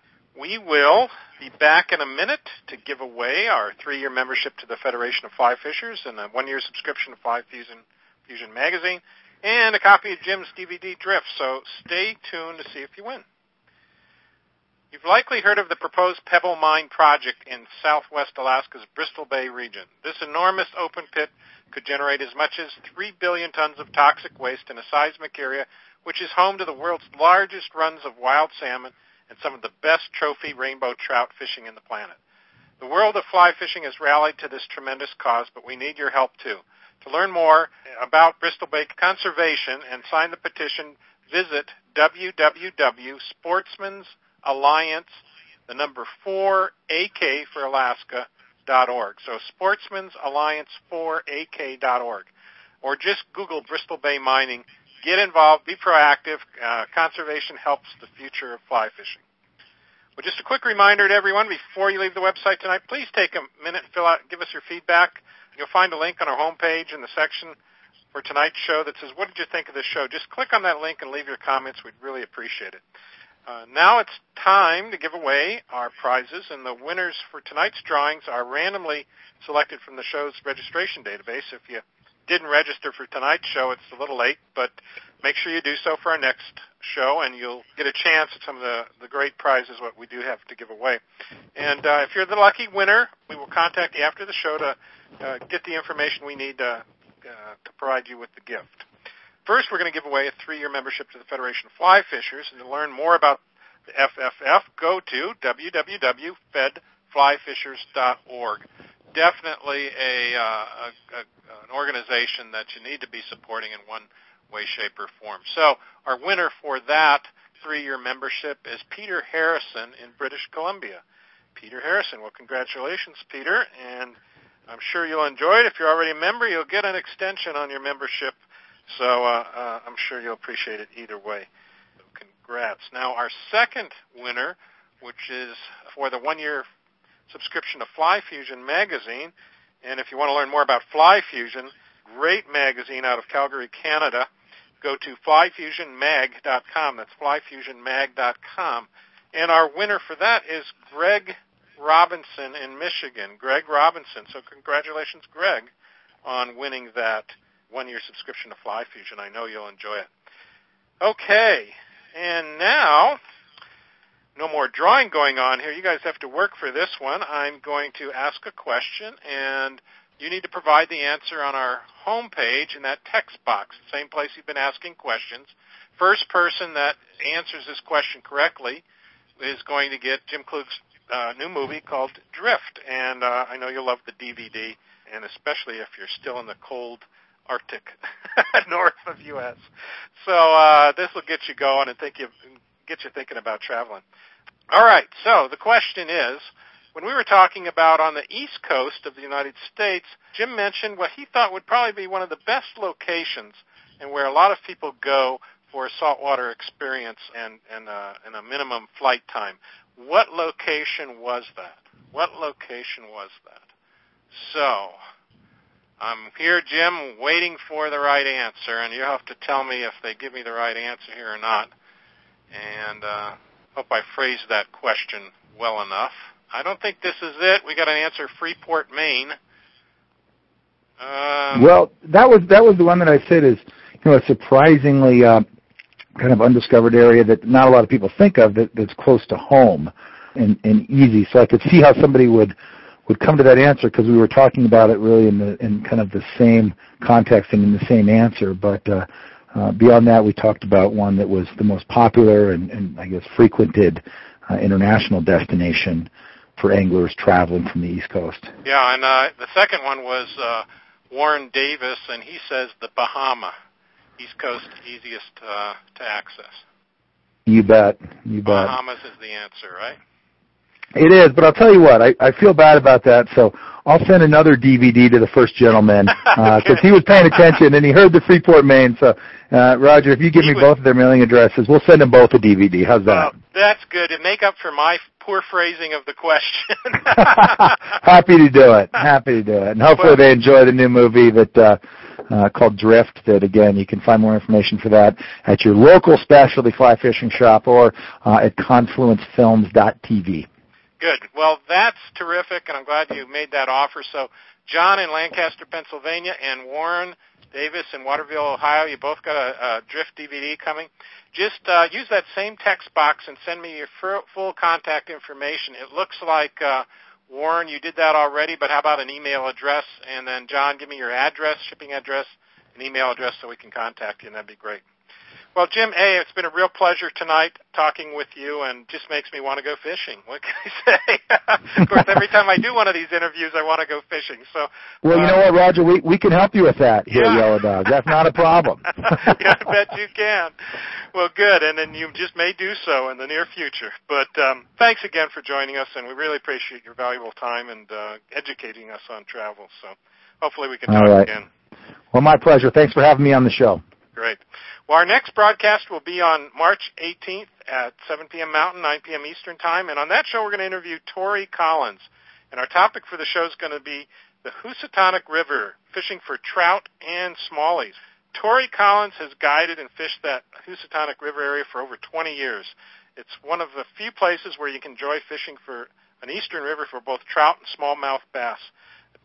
We will be back in a minute to give away our three-year membership to the Federation of Fly Fishers and a one-year subscription to Fly Fusion, Fusion magazine and a copy of Jim's D V D Drift, so stay tuned to see if you win. You've likely heard of the proposed Pebble Mine project in southwest Alaska's Bristol Bay region. This enormous open pit could generate as much as three billion tons of toxic waste in a seismic area which is home to the world's largest runs of wild salmon and some of the best trophy rainbow trout fishing in the planet. The world of fly fishing has rallied to this tremendous cause, but we need your help too. To learn more about Bristol Bay conservation and sign the petition, visit w w w dot sportsman's alliance, the number four, A K for Alaska, dot org. So sportsman's alliance four A K dot org. Or just Google Bristol Bay mining. Get involved, be proactive. Uh, conservation helps the future of fly fishing. Well, just a quick reminder to everyone before you leave the website tonight, please take a minute and fill out, give us your feedback. You'll find a link on our homepage in the section for tonight's show that says, what did you think of this show? Just click on that link and leave your comments. We'd really appreciate it. Uh, now it's time to give away our prizes, and the winners for tonight's drawings are randomly selected from the show's registration database. If you didn't register for tonight's show, it's a little late, but make sure you do so for our next show, and you'll get a chance at some of the, the great prizes what we do have to give away. And uh, if you're the lucky winner, we will contact you after the show to uh, get the information we need to, uh, to provide you with the gift. First, we're going to give away a three-year membership to the Federation of Fly Fishers, and to learn more about the F F F, go to w w w dot fed fly fishers dot org. Definitely a, uh, a, a an organization that you need to be supporting in one way, shape, or form. So our winner for that three-year membership is Peter Harrison in British Columbia. Peter Harrison, well, congratulations, Peter, and I'm sure you'll enjoy it. If you're already a member, you'll get an extension on your membership, so uh, uh, I'm sure you'll appreciate it either way. So congrats. Now, our second winner, which is for the one-year subscription to Fly Fusion magazine, and if you want to learn more about Fly Fusion, great magazine out of Calgary, Canada, go to fly fusion mag dot com. That's fly fusion mag dot com. And our winner for that is Greg Robinson in Michigan. Greg Robinson. So congratulations, Greg, on winning that one-year subscription to Fly Fusion. I know you'll enjoy it. Okay, and now, no more drawing going on here. You guys have to work for this one. I'm going to ask a question, and you need to provide the answer on our homepage in that text box, the same place you've been asking questions. First person that answers this question correctly is going to get Jim Klug's uh, new movie called Drift, and uh, I know you'll love the D V D, and especially if you're still in the cold Arctic north of U S So uh, this will get you going and think you, get you thinking about traveling. All right, so the question is, when we were talking about on the east coast of the United States, Jim mentioned what he thought would probably be one of the best locations and where a lot of people go for a saltwater experience and, and, uh, and a minimum flight time. What location was that? What location was that? So I'm here, Jim, waiting for the right answer, and you have to tell me if they give me the right answer here or not. And uh, hope I phrased that question well enough. I don't think this is it. We got an answer, Freeport, Maine. Um, well, that was that was the one that I said is, you know, a surprisingly uh, kind of undiscovered area that not a lot of people think of that, that's close to home and, and easy. So I could see how somebody would, would come to that answer because we were talking about it really in the in kind of the same context and in the same answer. But uh, uh, beyond that, we talked about one that was the most popular and, and I guess frequented uh, international destination for anglers traveling from the East Coast. Yeah, and uh, the second one was uh, Warren Davis, and he says the Bahama, East Coast, easiest uh, to access. You bet. You bet. Bahamas is the answer, right? It is, but I'll tell you what, I, I feel bad about that, so I'll send another D V D to the first gentleman, because uh, he was paying attention, and he heard the Freeport, Maine, so, uh, Roger, if you give he me would, both of their mailing addresses, we'll send them both a D V D. How's that? Well, that's good. To make up for my poor phrasing of the question. Happy to do it. Happy to do it. And hopefully well, they enjoy the new movie that uh, uh, called Drift, that, again, you can find more information for that at your local specialty fly fishing shop or uh, at confluence films dot t v. Good. Well, that's terrific, and I'm glad you made that offer. So John in Lancaster, Pennsylvania, and Warren Davis in Waterville, Ohio, you both got a, a Drift D V D coming. Just uh, use that same text box and send me your full contact information. It looks like, uh, Warren, you did that already, but how about an email address? And then, John, give me your address, shipping address, and email address so we can contact you, and that'd be great. Well, Jim, hey, it's been a real pleasure tonight talking with you, and just makes me want to go fishing. What can I say? Of course, every time I do one of these interviews, I want to go fishing. So, well, you uh, know what, Roger, we we can help you with that here yeah. at Yellow Dog. That's not a problem. Yeah, I bet you can. Well, good, and then you just may do so in the near future. But um, thanks again for joining us, and we really appreciate your valuable time and uh, educating us on travel. So hopefully we can talk All right. again. Well, my pleasure. Thanks for having me on the show. Great. Well, our next broadcast will be on March eighteenth at seven p.m. Mountain, nine p.m. Eastern Time. And on that show, we're going to interview Tori Collins. And our topic for the show is going to be the Housatonic River, fishing for trout and smallies. Tori Collins has guided and fished that Housatonic River area for over twenty years. It's one of the few places where you can enjoy fishing for an eastern river for both trout and smallmouth bass.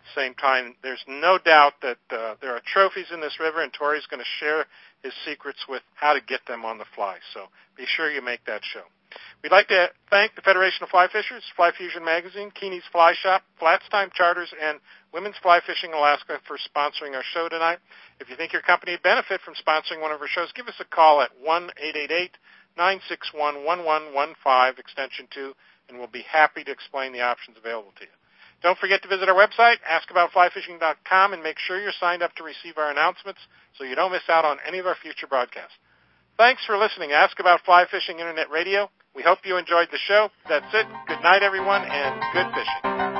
the same time, there's no doubt that uh, there are trophies in this river, and Tori's going to share his secrets with how to get them on the fly. So be sure you make that show. We'd like to thank the Federation of Fly Fishers, Fly Fusion Magazine, Keeney's Fly Shop, Flats Time Charters, and Women's Fly Fishing Alaska for sponsoring our show tonight. If you think your company would benefit from sponsoring one of our shows, give us a call at one eight eight eight, nine six one, one one one five, extension two, and we'll be happy to explain the options available to you. Don't forget to visit our website, ask about fly fishing dot com, and make sure you're signed up to receive our announcements so you don't miss out on any of our future broadcasts. Thanks for listening to Ask About Fly Fishing Internet Radio. We hope you enjoyed the show. That's it. Good night, everyone, and good fishing.